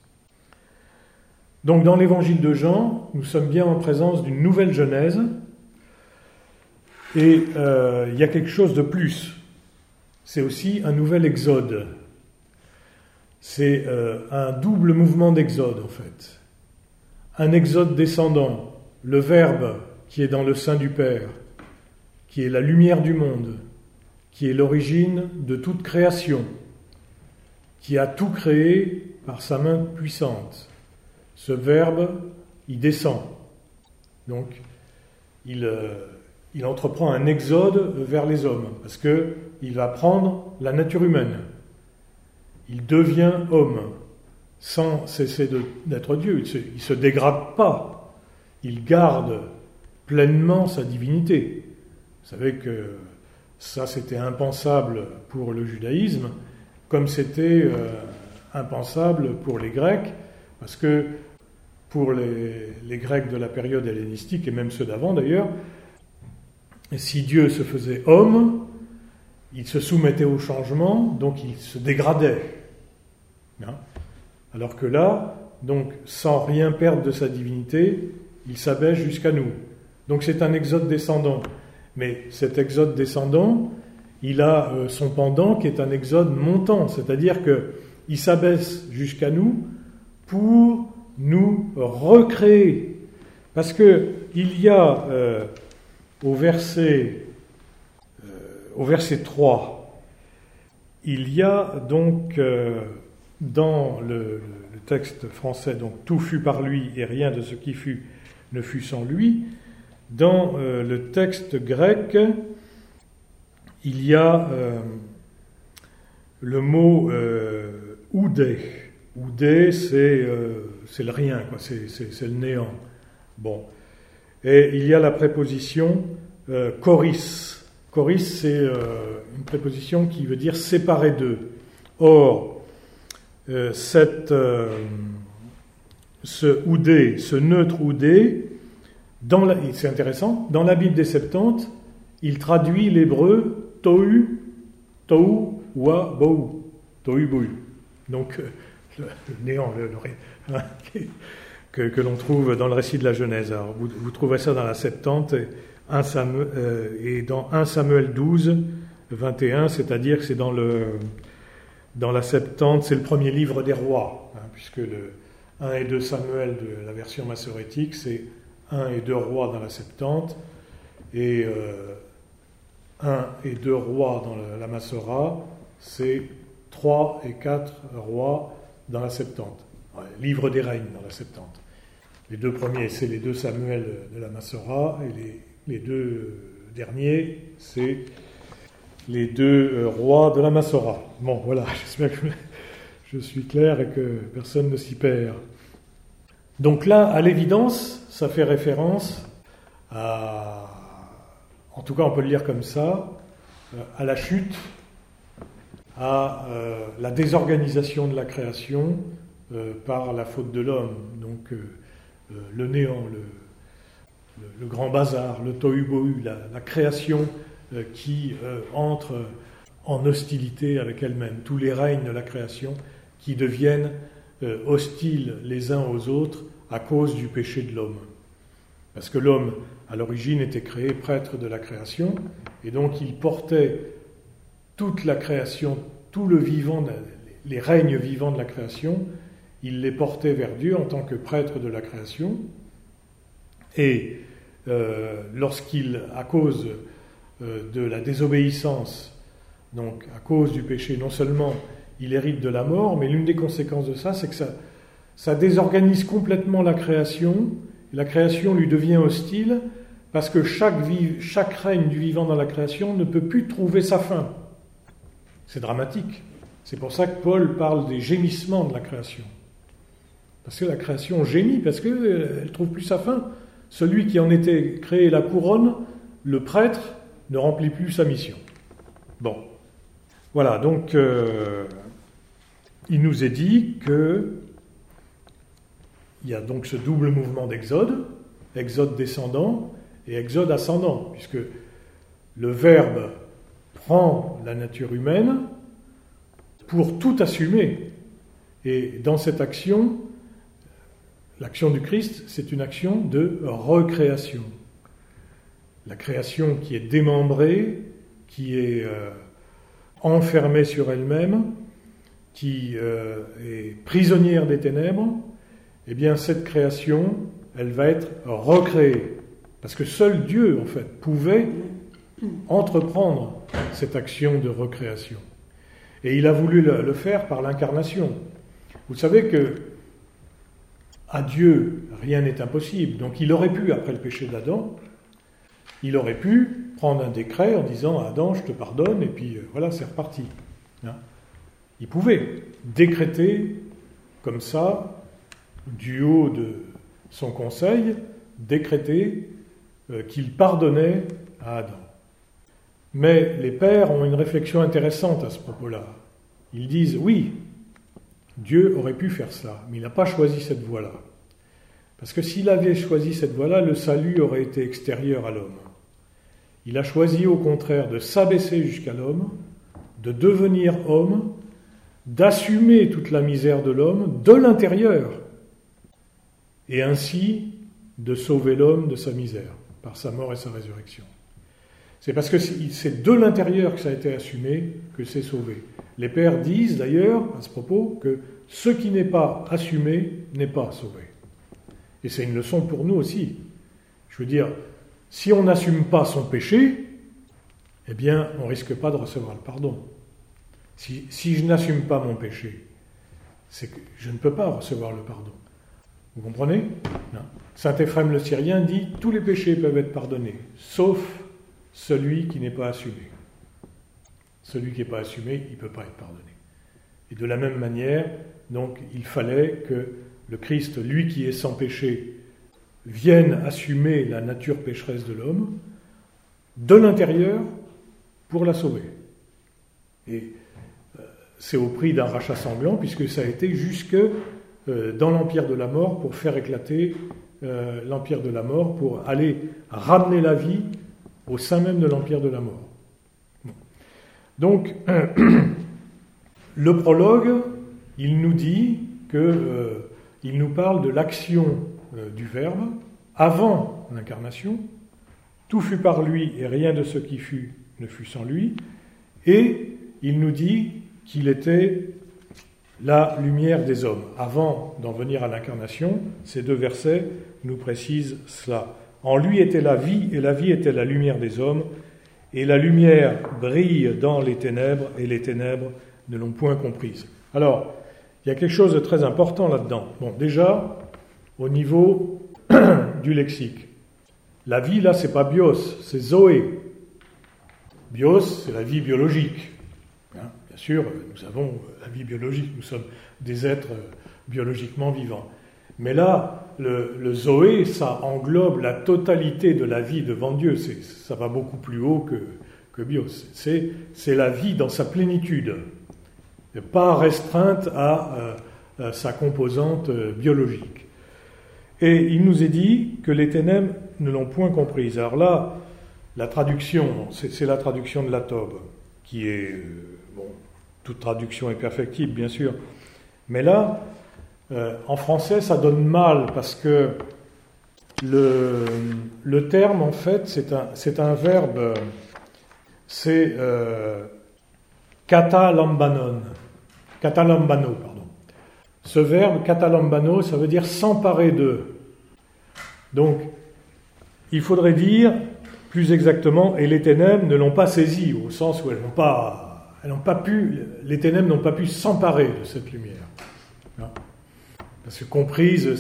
Donc dans l'Évangile de Jean, nous sommes bien en présence d'une nouvelle Genèse, et il y a quelque chose de plus. C'est aussi un nouvel exode. c'est un double mouvement d'exode en fait. Un exode descendant, le Verbe qui est dans le sein du Père, qui est la lumière du monde, qui est l'origine de toute création, qui a tout créé par sa main puissante. Ce Verbe, il descend. Donc, il entreprend un exode vers les hommes, parce qu'il va prendre la nature humaine. Il devient homme, sans cesser d'être Dieu. Il ne se dégrade pas. Il garde pleinement sa divinité. Vous savez que ça, c'était impensable pour le judaïsme, comme c'était impensable pour les Grecs, parce que pour les Grecs de la période hellénistique, et même ceux d'avant d'ailleurs, si Dieu se faisait homme, il se soumettait au changement, donc il se dégradait. Hein? Alors que là, donc, sans rien perdre de sa divinité, il s'abaisse jusqu'à nous. Donc c'est un exode descendant. Mais cet exode descendant, il a son pendant qui est un exode montant, c'est-à-dire qu'il s'abaisse jusqu'à nous pour nous recréer. Parce qu'il y a au verset 3, il y a donc dans le texte français, donc tout fut par lui et rien de ce qui fut ne fut sans lui. Dans le texte grec, il y a le mot oudé. Oudé, c'est le rien, quoi. C'est le néant. Bon. Et il y a la préposition choris. Choris, c'est une préposition qui veut dire séparer d'eux. Or, ce oudé, ce neutre oudé, c'est intéressant, dans la Bible des Septante, il traduit l'hébreu tohu, wa, bohu, tohu, bohu. Donc, le néant, le rien, que l'on trouve dans le récit de la Genèse. Alors, vous trouverez ça dans la Septante et dans 1 Samuel 12, 21, c'est-à-dire que c'est dans la Septante, c'est le premier livre des rois, hein, puisque le 1 et 2 Samuel de la version massorétique, c'est 1 et 2 rois dans la Septante, et 1 et 2 rois dans la Massora, c'est 3 et 4 rois dans la Septante. Ouais, livre des règnes dans la Septante. Les deux premiers, c'est les 2 Samuel de la Massora, et les deux derniers, c'est les 2 rois de la Massora. Bon, voilà, j'espère que je suis clair et que personne ne s'y perd. Donc là, à l'évidence, ça fait référence à, en tout cas on peut le lire comme ça, à la chute, à la désorganisation de la création par la faute de l'homme. Donc le néant, le grand bazar, le tohu-bohu, la création qui entre en hostilité avec elle-même. Tous les règnes de la création qui deviennent hostiles les uns aux autres à cause du péché de l'homme. Parce que l'homme, à l'origine, était créé prêtre de la création, et donc il portait toute la création, tout le vivant, les règnes vivants de la création, il les portait vers Dieu en tant que prêtre de la création. Et lorsqu'il, à cause de la désobéissance, donc à cause du péché, non seulement il hérite de la mort, mais l'une des conséquences de ça, c'est que ça désorganise complètement la création. La création lui devient hostile parce que chaque règne du vivant dans la création ne peut plus trouver sa fin. C'est dramatique. C'est pour ça que Paul parle des gémissements de la création. Parce que la création gémit, parce qu'elle ne trouve plus sa fin. Celui qui en était créé la couronne, le prêtre, ne remplit plus sa mission. Bon. Voilà, donc il nous est dit que il y a donc ce double mouvement d'exode, exode descendant et exode ascendant, puisque le Verbe prend la nature humaine pour tout assumer. Et dans cette action, l'action du Christ, c'est une action de recréation. La création qui est démembrée, qui est enfermée sur elle-même, qui est prisonnière des ténèbres, eh bien cette création, elle va être recréée. Parce que seul Dieu, en fait, pouvait entreprendre cette action de recréation. Et il a voulu le faire par l'incarnation. Vous savez que à Dieu, rien n'est impossible. Donc il aurait pu, après le péché d'Adam, il aurait pu prendre un décret en disant « Adam, je te pardonne » et puis voilà, c'est reparti. Hein? Il pouvait décréter comme ça, du haut de son conseil, décréter qu'il pardonnait à Adam. Mais les pères ont une réflexion intéressante à ce propos-là. Ils disent « Oui, Dieu aurait pu faire ça, mais il n'a pas choisi cette voie-là. Parce que s'il avait choisi cette voie-là, le salut aurait été extérieur à l'homme. Il a choisi au contraire de s'abaisser jusqu'à l'homme, de devenir homme, d'assumer toute la misère de l'homme de l'intérieur, et ainsi de sauver l'homme de sa misère, par sa mort et sa résurrection. C'est parce que c'est de l'intérieur que ça a été assumé que c'est sauvé. Les pères disent d'ailleurs, à ce propos, que ce qui n'est pas assumé n'est pas sauvé. Et c'est une leçon pour nous aussi. Je veux dire, si on n'assume pas son péché, eh bien, on ne risque pas de recevoir le pardon. Si je n'assume pas mon péché, c'est que je ne peux pas recevoir le pardon. Vous comprenez ? Non. Saint Éphrem le Syrien dit « Tous les péchés peuvent être pardonnés, sauf celui qui n'est pas assumé. » Celui qui n'est pas assumé, il ne peut pas être pardonné. Et de la même manière, donc, il fallait que le Christ, lui qui est sans péché, vienne assumer la nature pécheresse de l'homme de l'intérieur pour la sauver. Et c'est au prix d'un rachat sanglant, puisque ça a été jusque dans l'empire de la mort pour faire éclater l'empire de la mort, pour aller ramener la vie au sein même de l'empire de la mort. Bon. Donc, le prologue, il nous dit que il nous parle de l'action du Verbe avant l'incarnation. Tout fut par lui et rien de ce qui fut ne fut sans lui. Et il nous dit qu'il était la lumière des hommes. Avant d'en venir à l'incarnation, ces deux versets nous précisent cela. En lui était la vie, et la vie était la lumière des hommes, et la lumière brille dans les ténèbres, et les ténèbres ne l'ont point comprise. Alors, il y a quelque chose de très important là-dedans. Bon, déjà, au niveau du lexique. La vie, là, c'est pas bios, c'est zoé. Bios, c'est la vie biologique. Hein, bien sûr, nous avons la vie biologique, nous sommes des êtres biologiquement vivants. Mais là, le zoé, ça englobe la totalité de la vie devant Dieu. Ça va beaucoup plus haut que bios. C'est la vie dans sa plénitude, pas restreinte à sa composante biologique. Et il nous est dit que les ténèbres ne l'ont point comprise. Alors là, la traduction, c'est la traduction de la Tobe, qui est... bon, toute traduction est perfectible, bien sûr. Mais là, en français, ça donne mal, parce que le terme, en fait, c'est un verbe, c'est katalambano, pardon. Ce verbe, katalambano, ça veut dire s'emparer d'eux. Donc, il faudrait dire, plus exactement, et les ténèbres ne l'ont pas saisi, au sens où les ténèbres n'ont pas pu s'emparer de cette lumière. Non. Parce que comprise,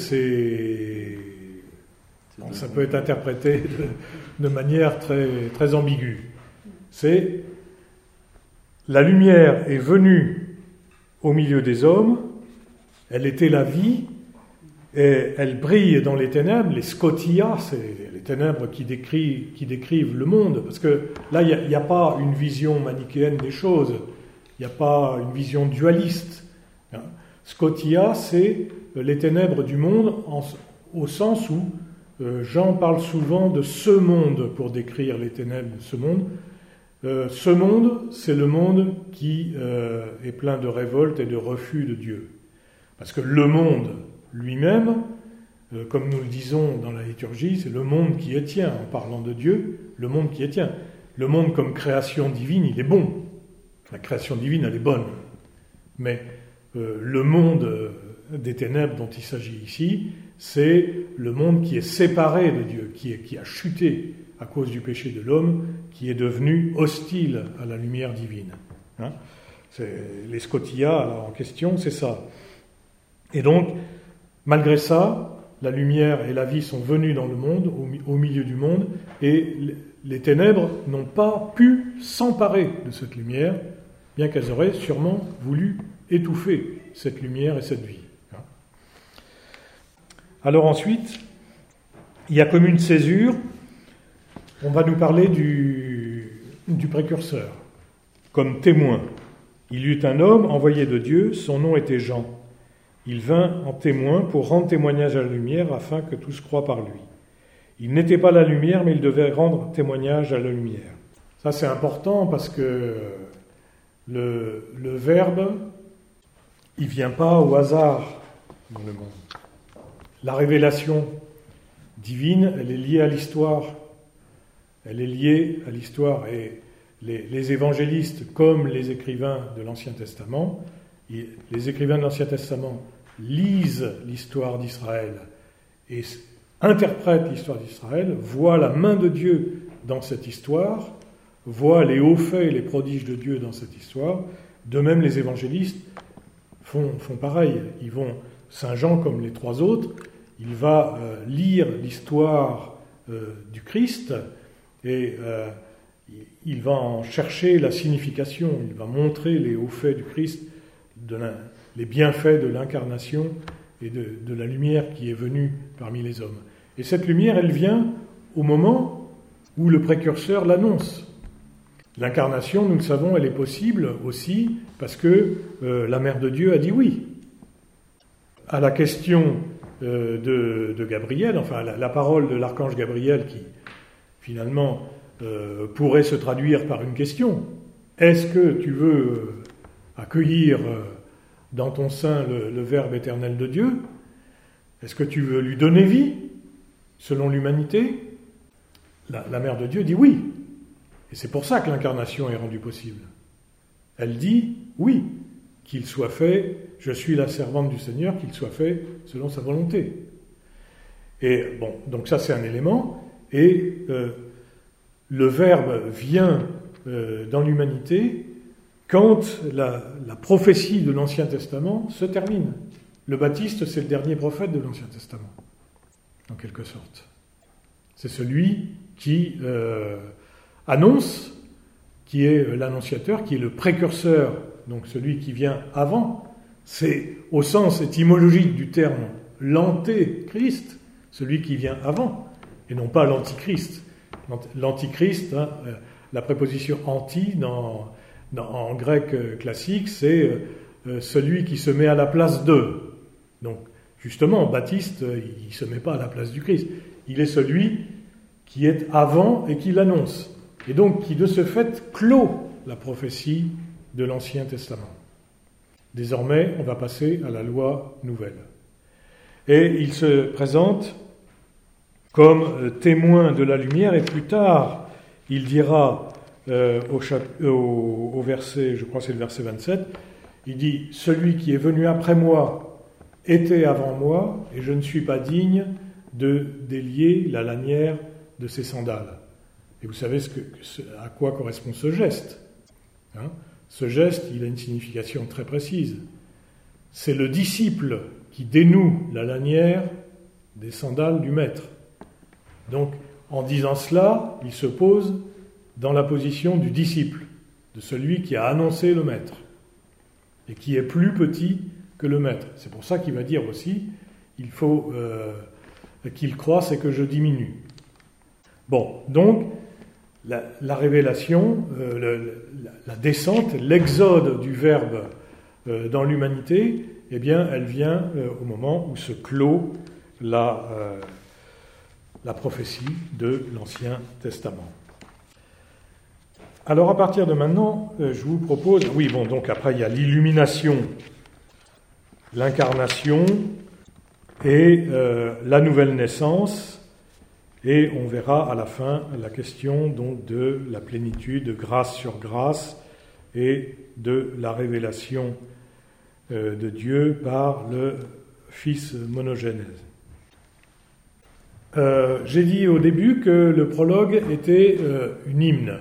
ça peut être interprété de manière très, très ambiguë. C'est la lumière est venue au milieu des hommes, elle était la vie, et elle brille dans les ténèbres. Les scotia, c'est les ténèbres qui décrivent le monde, parce que là, il n'y a pas une vision manichéenne des choses, il n'y a pas une vision dualiste. Scotia, c'est les ténèbres du monde, au sens où Jean parle souvent de ce monde pour décrire les ténèbres de ce monde. Ce monde, c'est le monde qui est plein de révolte et de refus de Dieu. Parce que le monde lui-même, comme nous le disons dans la liturgie, c'est le monde qui est tien, en parlant de Dieu, le monde qui est tien. Le monde comme création divine, il est bon. La création divine, elle est bonne. Mais le monde des ténèbres dont il s'agit ici, c'est le monde qui est séparé de Dieu, qui a chuté à cause du péché de l'homme, qui est devenu hostile à la lumière divine. Hein, les Scotia en question, c'est ça. Et donc, malgré ça, la lumière et la vie sont venues dans le monde, au milieu du monde, et les ténèbres n'ont pas pu s'emparer de cette lumière, bien qu'elles auraient sûrement voulu étouffer cette lumière et cette vie. Alors ensuite, il y a comme une césure, on va nous parler du précurseur, comme témoin. Il y eut un homme envoyé de Dieu, son nom était Jean. Il vint en témoin pour rendre témoignage à la lumière afin que tous croient par lui. Il n'était pas la lumière, mais il devait rendre témoignage à la lumière. Ça c'est important parce que le Verbe, il ne vient pas au hasard dans le monde. La révélation divine, elle est liée à l'histoire. Elle est liée à l'histoire. Et les évangélistes, comme les écrivains de l'Ancien Testament, les écrivains de l'Ancien Testament lisent l'histoire d'Israël et interprètent l'histoire d'Israël, voient la main de Dieu dans cette histoire, voient les hauts faits et les prodiges de Dieu dans cette histoire. De même, les évangélistes font pareil. Ils vont, Saint Jean comme les trois autres, il va lire l'histoire du Christ et il va en chercher la signification, il va montrer les hauts faits du Christ, les bienfaits de l'incarnation et de la lumière qui est venue parmi les hommes. Et cette lumière, elle vient au moment où le précurseur l'annonce. L'incarnation, nous le savons, elle est possible aussi parce que la Mère de Dieu a dit oui. À la question de Gabriel, enfin la parole de l'archange Gabriel qui finalement pourrait se traduire par une question. Est-ce que tu veux accueillir dans ton sein le Verbe éternel de Dieu? Est-ce que tu veux lui donner vie selon l'humanité? La Mère de Dieu dit oui. Et c'est pour ça que l'incarnation est rendue possible. Elle dit oui, qu'il soit fait, je suis la servante du Seigneur, qu'il soit fait selon sa volonté. Et bon, donc ça c'est un élément. Et le Verbe vient dans l'humanité quand la prophétie de l'Ancien Testament se termine. Le Baptiste, c'est le dernier prophète de l'Ancien Testament, en quelque sorte. C'est celui qui annonce, qui est l'annonciateur, qui est le précurseur, donc celui qui vient avant. C'est au sens étymologique du terme l'antéchrist, celui qui vient avant, et non pas l'antichrist. L'antichrist, la préposition anti en grec classique, c'est celui qui se met à la place d'eux. Donc, justement, Baptiste, il ne se met pas à la place du Christ. Il est celui qui est avant et qui l'annonce. Et donc, qui de ce fait clôt la prophétie de l'Ancien Testament. Désormais, on va passer à la loi nouvelle. Et il se présente comme témoin de la lumière, et plus tard, il dira au verset, je crois que c'est le verset 27, il dit « Celui qui est venu après moi était avant moi, et je ne suis pas digne de délier la lanière de ses sandales. » Et vous savez à quoi correspond ce geste. Ce geste, il a une signification très précise. C'est le disciple qui dénoue la lanière des sandales du maître. Donc, en disant cela, il se pose dans la position du disciple, de celui qui a annoncé le maître, et qui est plus petit que le maître. C'est pour ça qu'il va dire aussi, il faut qu'il croisse et que je diminue. Bon, donc, la révélation, la descente, l'exode du Verbe dans l'humanité, eh bien, elle vient au moment où se clôt la prophétie de l'Ancien Testament. Alors, à partir de maintenant, je vous propose... Oui, bon, donc après, il y a l'illumination, l'incarnation et la nouvelle naissance. Et on verra à la fin la question donc de la plénitude, de grâce sur grâce et de la révélation de Dieu par le Fils monogénèse. J'ai dit au début que le prologue était une hymne.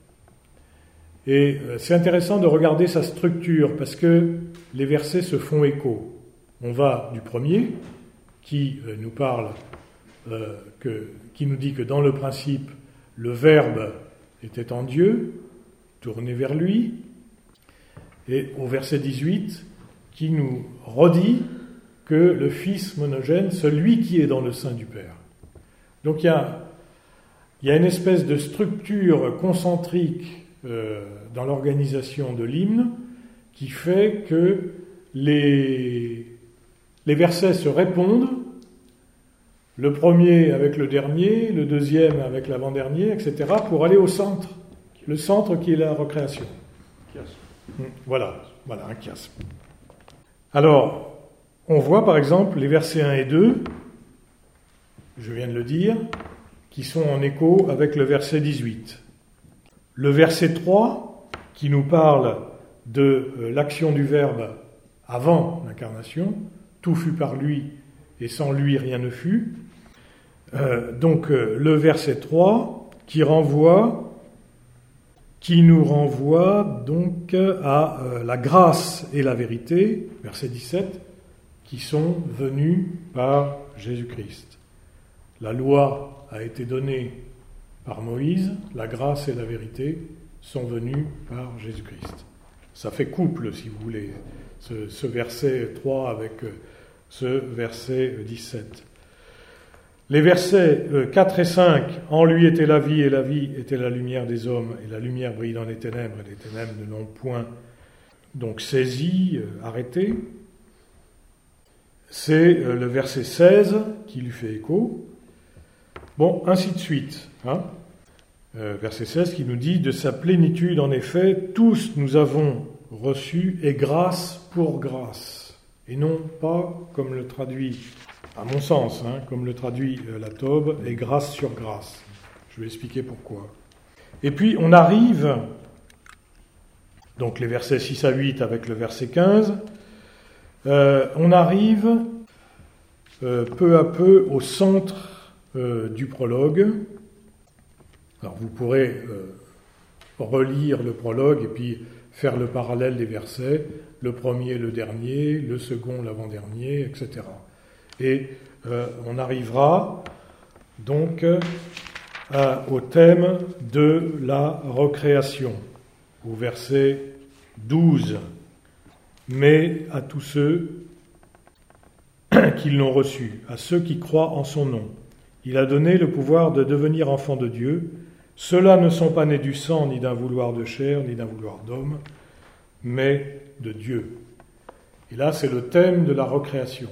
Et c'est intéressant de regarder sa structure parce que les versets se font écho. On va du premier qui nous parle, qui nous dit que dans le principe, le Verbe était en Dieu, tourné vers lui, et au verset 18 qui nous redit que le Fils monogène, celui qui est dans le sein du Père. Donc il y a une espèce de structure concentrique dans l'organisation de l'hymne qui fait que les versets se répondent, le premier avec le dernier, le deuxième avec l'avant-dernier, etc., pour aller au centre, le centre qui est la recréation. Voilà, un chiasme. Alors, on voit par exemple les versets 1 et 2, je viens de le dire, qui sont en écho avec le verset 18. Le verset 3, qui nous parle de l'action du Verbe avant l'incarnation, tout fut par lui et sans lui rien ne fut. Donc le verset 3 qui nous renvoie donc à la grâce et la vérité, verset 17, qui sont venus par Jésus-Christ. La loi a été donnée par Moïse, la grâce et la vérité sont venues par Jésus-Christ. Ça fait couple, si vous voulez, ce verset 3 avec ce verset 17. Les versets 4 et 5, « En lui était la vie, et la vie était la lumière des hommes, et la lumière brille dans les ténèbres, et les ténèbres ne l'ont point donc saisi, arrêté. » C'est le verset 16 qui lui fait écho. Bon, ainsi de suite. Verset 16 qui nous dit « De sa plénitude, en effet, tous nous avons reçu, et grâce pour grâce. » Et non pas, comme le traduit, à mon sens, comme le traduit la Taube, « et grâce sur grâce ». Je vais expliquer pourquoi. Et puis, on arrive, donc les versets 6 à 8 avec le verset 15, on arrive peu à peu au centre du prologue. Alors vous pourrez relire le prologue et puis faire le parallèle des versets, le premier, le dernier, le second, l'avant-dernier, etc. Et on arrivera donc au thème de la recréation, au verset 12. Mais à tous ceux qui l'ont reçu, à ceux qui croient en son nom, il a donné le pouvoir de devenir enfants de Dieu. Ceux-là ne sont pas nés du sang, ni d'un vouloir de chair, ni d'un vouloir d'homme, mais de Dieu. Et là, c'est le thème de la recréation.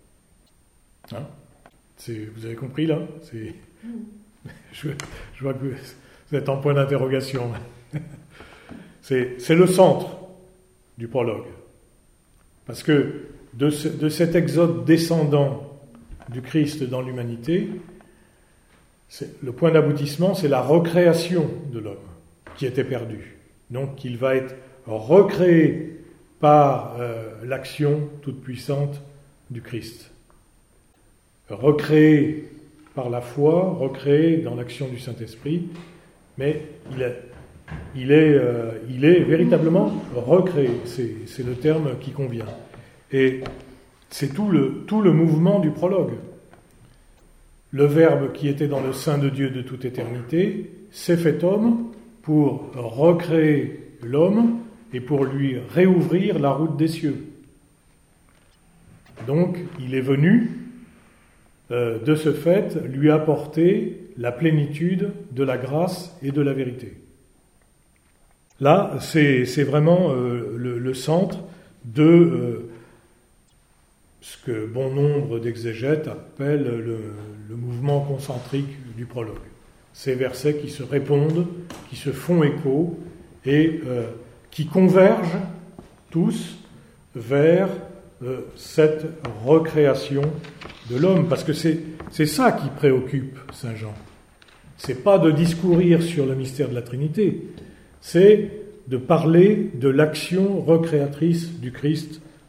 Vous avez compris, là je vois que vous êtes en point d'interrogation. C'est le centre du prologue. Parce que de cet exode descendant du Christ dans l'humanité, le point d'aboutissement, c'est la recréation de l'homme qui était perdu. Donc, il va être recréé par l'action toute puissante du Christ. Recréé par la foi, recréé dans l'action du Saint-Esprit, mais il est véritablement recréé. C'est le terme qui convient. Et c'est tout le mouvement du prologue. Le Verbe qui était dans le sein de Dieu de toute éternité s'est fait homme pour recréer l'homme et pour lui réouvrir la route des cieux. Donc, il est venu, de ce fait, lui apporter la plénitude de la grâce et de la vérité. Là, c'est vraiment le centre de ce que bon nombre d'exégètes appellent le mouvement concentrique du prologue. Ces versets qui se répondent, qui se font écho et qui convergent tous vers cette recréation de l'homme, parce que c'est ça qui préoccupe Saint Jean. C'est pas de discourir sur le mystère de la Trinité, c'est de parler de l'action recréatrice du Christ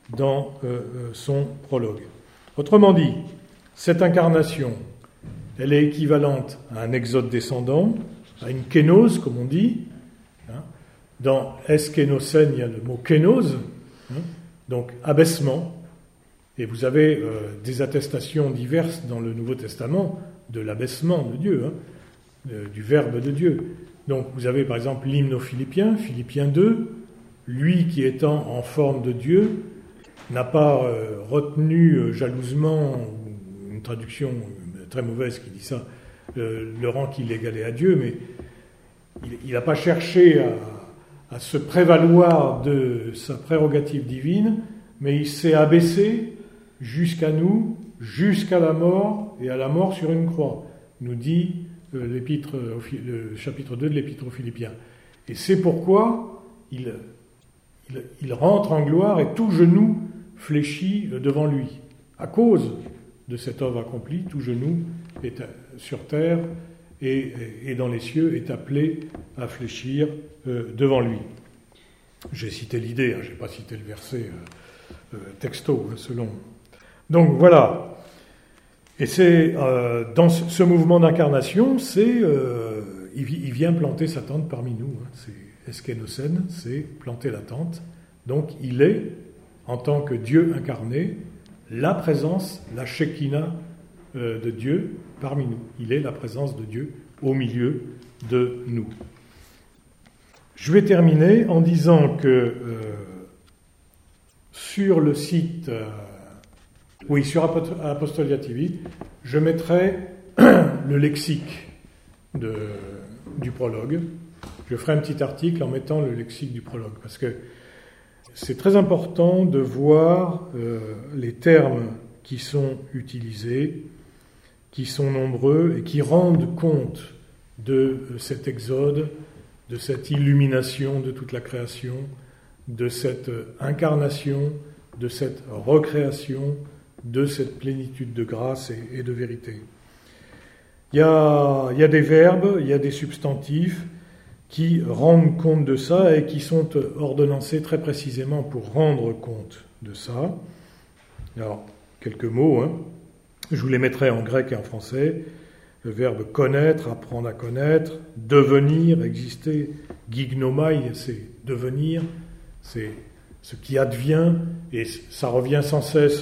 dans son prologue. Autrement dit, cette incarnation, elle est équivalente à un exode descendant, à une kénose, comme on dit. Dans eskénosen, il y a le mot kénose, donc abaissement. Et vous avez des attestations diverses dans le Nouveau Testament de l'abaissement de Dieu, du Verbe de Dieu. Donc vous avez par exemple l'hymne aux Philippiens, Philippiens 2, lui qui étant en forme de Dieu, n'a pas retenu jalousement, une traduction très mauvaise qui dit ça, le rang qu'il égalait à Dieu, mais il n'a pas cherché à se prévaloir de sa prérogative divine, mais il s'est abaissé jusqu'à nous, jusqu'à la mort, et à la mort sur une croix, nous dit le chapitre 2 de l'Épître aux Philippiens. Et c'est pourquoi il rentre en gloire et tout genou fléchit devant lui. À cause de cette œuvre accomplie, tout genou est sur terre et dans les cieux est appelé à fléchir devant lui. J'ai cité l'idée, je n'ai pas cité le verset texto, selon. Donc voilà. Et c'est dans ce mouvement d'incarnation, il vient planter sa tente parmi nous. C'est eskénosen, c'est planter la tente. Donc il est, en tant que Dieu incarné, la présence, la Shekinah de Dieu parmi nous. Il est la présence de Dieu au milieu de nous. Je vais terminer en disant que sur le site, sur Apostolia TV, je mettrai le lexique du prologue. Je ferai un petit article en mettant le lexique du prologue, parce que c'est très important de voir les termes qui sont utilisés, qui sont nombreux et qui rendent compte de cet exode, de cette illumination de toute la création, de cette incarnation, de cette recréation, de cette plénitude de grâce et de vérité. Il y a des verbes, il y a des substantifs qui rendent compte de ça et qui sont ordonnancés très précisément pour rendre compte de ça. Alors, quelques mots, je vous les mettrai en grec et en français. Le verbe connaître, apprendre à connaître, devenir, exister, gignomai, c'est devenir, c'est ce qui advient, et ça revient sans cesse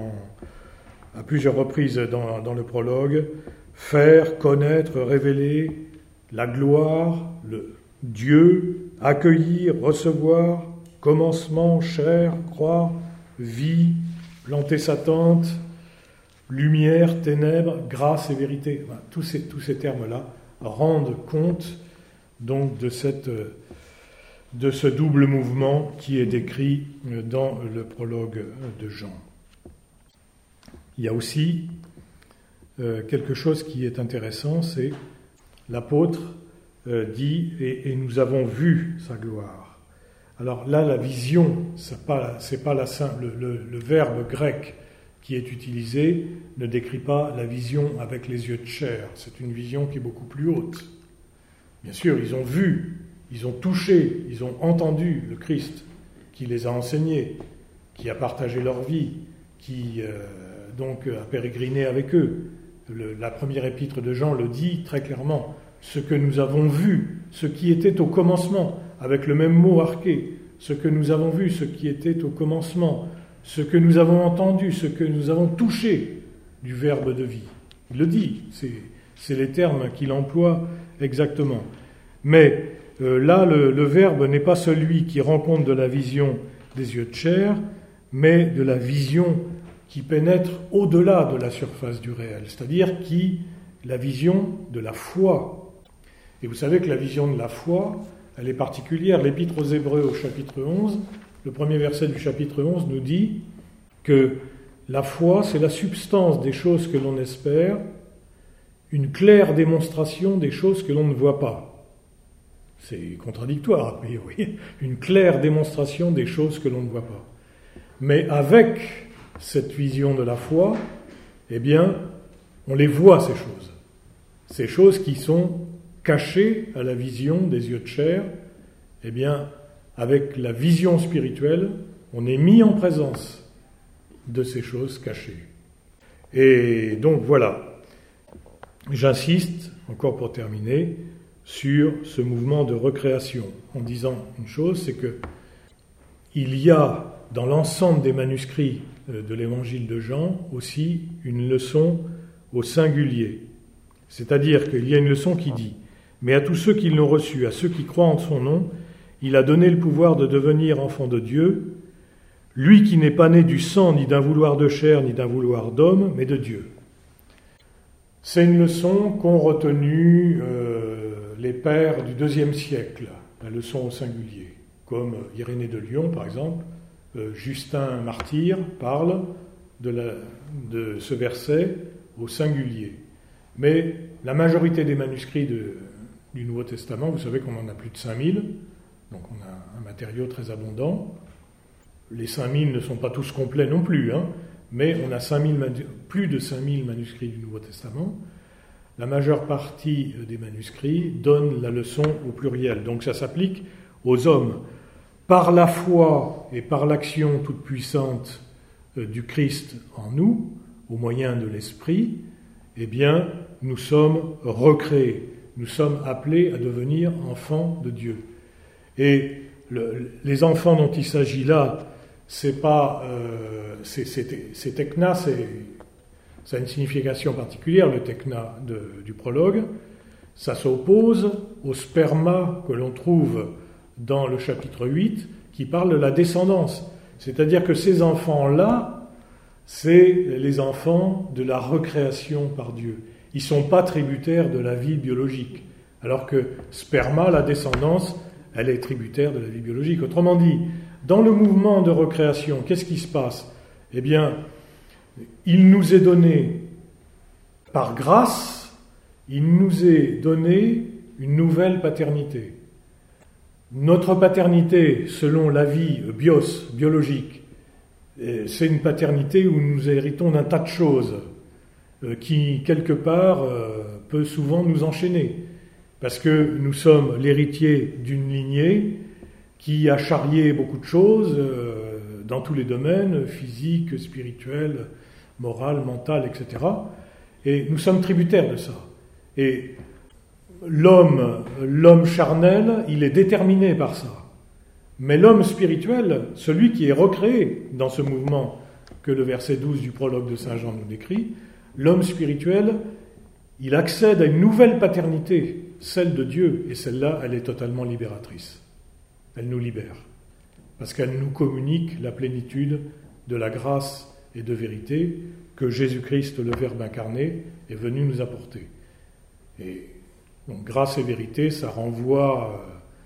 à plusieurs reprises dans le prologue. Faire, connaître, révéler, la gloire, le Dieu, accueillir, recevoir, commencement, chair, croire, vie, planter sa tente, lumière, ténèbres, grâce et vérité. Enfin, tous ces termes-là rendent compte donc de ce double mouvement qui est décrit dans le prologue de Jean. Il y a aussi quelque chose qui est intéressant, c'est l'apôtre dit « et nous avons vu sa gloire ». Alors là, la vision, c'est pas le verbe grec qui est utilisé ne décrit pas la vision avec les yeux de chair. C'est une vision qui est beaucoup plus haute. Bien sûr, ils ont vu, ils ont touché, ils ont entendu le Christ qui les a enseignés, qui a partagé leur vie, qui donc a pérégriné avec eux. La première épître de Jean le dit très clairement. Ce que nous avons vu, ce qui était au commencement, avec le même mot arché, ce que nous avons vu, ce qui était au commencement, ce que nous avons entendu, ce que nous avons touché du verbe de vie. Il le dit, c'est les termes qu'il emploie exactement. Mais là, le verbe n'est pas celui qui rend compte de la vision des yeux de chair, mais de la vision qui pénètre au-delà de la surface du réel, c'est-à-dire la vision de la foi. Et vous savez que la vision de la foi, elle est particulière. L'Épître aux Hébreux au chapitre 11, le premier verset du chapitre 11 nous dit que la foi, c'est la substance des choses que l'on espère, une claire démonstration des choses que l'on ne voit pas. C'est contradictoire, mais oui, une claire démonstration des choses que l'on ne voit pas. Mais avec cette vision de la foi, eh bien, on les voit, ces choses qui sont cachées à la vision des yeux de chair. Eh bien, avec la vision spirituelle, on est mis en présence de ces choses cachées. Et donc voilà, j'insiste, encore pour terminer, sur ce mouvement de recréation, en disant une chose, c'est que il y a dans l'ensemble des manuscrits de l'évangile de Jean aussi une leçon au singulier. C'est-à-dire qu'il y a une leçon qui dit « Mais à tous ceux qui l'ont reçu, à ceux qui croient en son nom, il a donné le pouvoir de devenir enfants de Dieu, lui qui n'est pas né du sang, ni d'un vouloir de chair, ni d'un vouloir d'homme, mais de Dieu. » C'est une leçon qu'ont retenue les pères du IIe siècle, la leçon au singulier, comme Irénée de Lyon, par exemple. Justin Martyr parle de ce verset au singulier. Mais la majorité des manuscrits du Nouveau Testament, vous savez qu'on en a plus de 5000, donc on a un matériau très abondant. Les 5000 ne sont pas tous complets non plus, mais on a plus de 5000 manuscrits du Nouveau Testament. La majeure partie des manuscrits donne la leçon au pluriel, donc ça s'applique aux hommes. Par la foi et par l'action toute puissante du Christ en nous, au moyen de l'Esprit, eh bien, nous sommes recréés, nous sommes appelés à devenir enfants de Dieu. Et les enfants dont il s'agit là, c'est pas, c'est tekna, ça a une signification particulière, le tekna du prologue. Ça s'oppose au sperma que l'on trouve dans le chapitre 8, qui parle de la descendance. C'est-à-dire que ces enfants-là, c'est les enfants de la recréation par Dieu. Ils ne sont pas tributaires de la vie biologique. Alors que sperma, la descendance, elle est tributaire de la vie biologique. Autrement dit, dans le mouvement de recréation, qu'est-ce qui se passe ? Eh bien, il nous est donné, par grâce, il nous est donné une nouvelle paternité. Notre paternité, selon la vie biologique, c'est une paternité où nous héritons d'un tas de choses qui, quelque part, peut souvent nous enchaîner. Parce que nous sommes l'héritier d'une lignée qui a charrié beaucoup de choses dans tous les domaines, physique, spirituel, moral, mental, etc. Et nous sommes tributaires de ça. Et l'homme charnel, il est déterminé par ça. Mais l'homme spirituel, celui qui est recréé dans ce mouvement que le verset 12 du prologue de Saint Jean nous décrit, l'homme spirituel, il accède à une nouvelle paternité, celle de Dieu, et celle-là, elle est totalement libératrice. Elle nous libère, parce qu'elle nous communique la plénitude de la grâce et de vérité que Jésus-Christ, le Verbe incarné, est venu nous apporter. Et donc, grâce et vérité, ça renvoie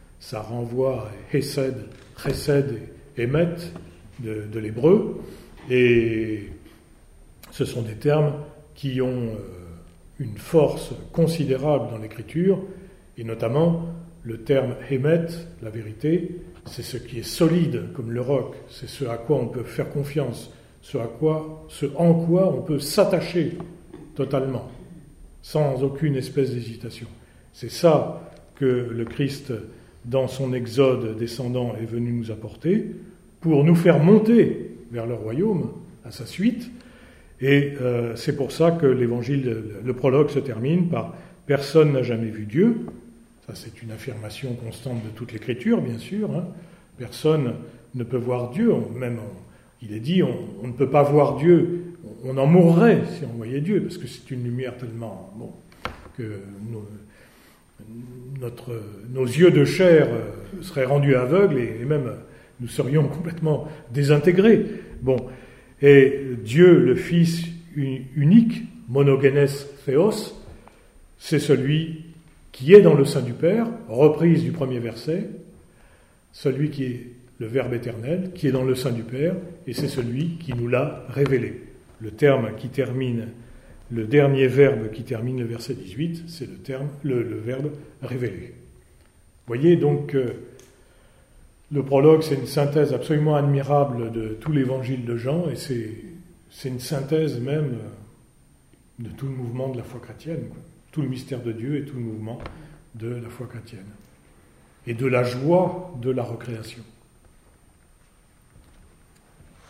à Hesed, Chesed et Emet de l'hébreu, et ce sont des termes qui ont une force considérable dans l'écriture, et notamment le terme Emet, la vérité, c'est ce qui est solide comme le roc, c'est ce à quoi on peut faire confiance, ce en quoi on peut s'attacher totalement, sans aucune espèce d'hésitation. C'est ça que le Christ, dans son exode descendant, est venu nous apporter pour nous faire monter vers le royaume à sa suite. Et c'est pour ça que l'évangile, le prologue se termine par « Personne n'a jamais vu Dieu ». Ça, c'est une affirmation constante de toute l'Écriture, bien sûr. Personne ne peut voir Dieu. Il est dit, on ne peut pas voir Dieu. On en mourrait si on voyait Dieu, parce que c'est une lumière tellement... que nos yeux de chair seraient rendus aveugles et même nous serions complètement désintégrés. Et Dieu, le Fils unique, monogenes Theos, c'est celui qui est dans le sein du Père, reprise du premier verset, celui qui est le Verbe éternel, qui est dans le sein du Père, et c'est celui qui nous l'a révélé. Le terme qui termine, le dernier verbe qui termine le verset 18, c'est le verbe révélé. Vous voyez donc le prologue, c'est une synthèse absolument admirable de tout l'évangile de Jean, et c'est une synthèse même de tout le mouvement de la foi chrétienne, tout le mystère de Dieu et tout le mouvement de la foi chrétienne, et de la joie de la recréation.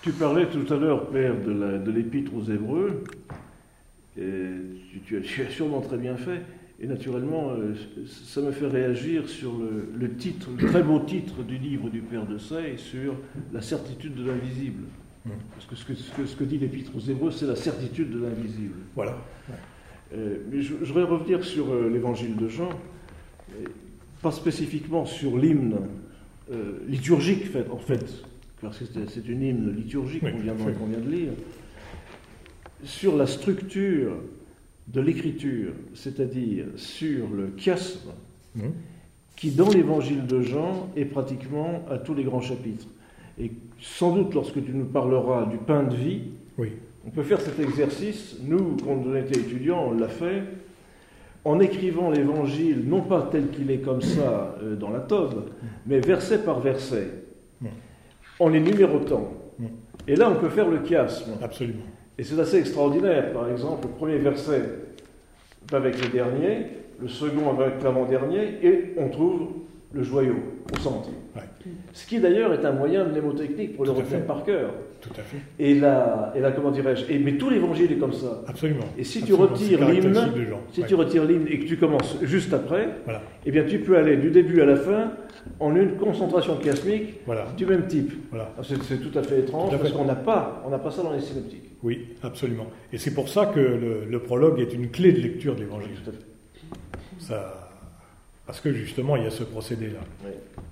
Tu parlais tout à l'heure, Père, de l'Épître aux Hébreux, et tu as sûrement très bien fait, et naturellement, ça me fait réagir sur le titre, le très beau titre du livre du Père de Sey, sur la certitude de l'invisible. Parce que ce que dit l'Épître aux Hébreux, c'est la certitude de l'invisible. Voilà. Mais je voudrais revenir sur l'évangile de Jean, pas spécifiquement sur l'hymne liturgique, en fait, parce que c'est une hymne liturgique qu'on vient de lire, sur la structure de l'écriture, c'est-à-dire sur le chiasme, qui dans l'évangile de Jean est pratiquement à tous les grands chapitres. Et sans doute, lorsque tu nous parleras du pain de vie, on peut faire cet exercice. Nous, quand on était étudiants, on l'a fait, en écrivant l'évangile, non pas tel qu'il est comme ça dans la Tobe, mais verset par verset, en les numérotant. Et là, on peut faire le chiasme. Absolument. Et c'est assez extraordinaire. Par exemple, le premier verset va avec le dernier, le second avec l'avant-dernier, et on trouve le joyau au centre. Ce qui d'ailleurs est un moyen mnémotechnique pour le retenir par cœur. Tout à fait. Et là, comment dirais-je, mais tout l'évangile est comme ça. Absolument. Et si tu retires l'hymne, et que tu commences juste après, eh bien tu peux aller du début à la fin en une concentration chiasmique du même type. C'est tout à fait étrange parce qu'on n'a pas ça dans les synoptiques. Oui, absolument. Et c'est pour ça que le prologue est une clé de lecture de l'évangile. Tout à fait. Ça, parce que justement, il y a ce procédé-là. Oui.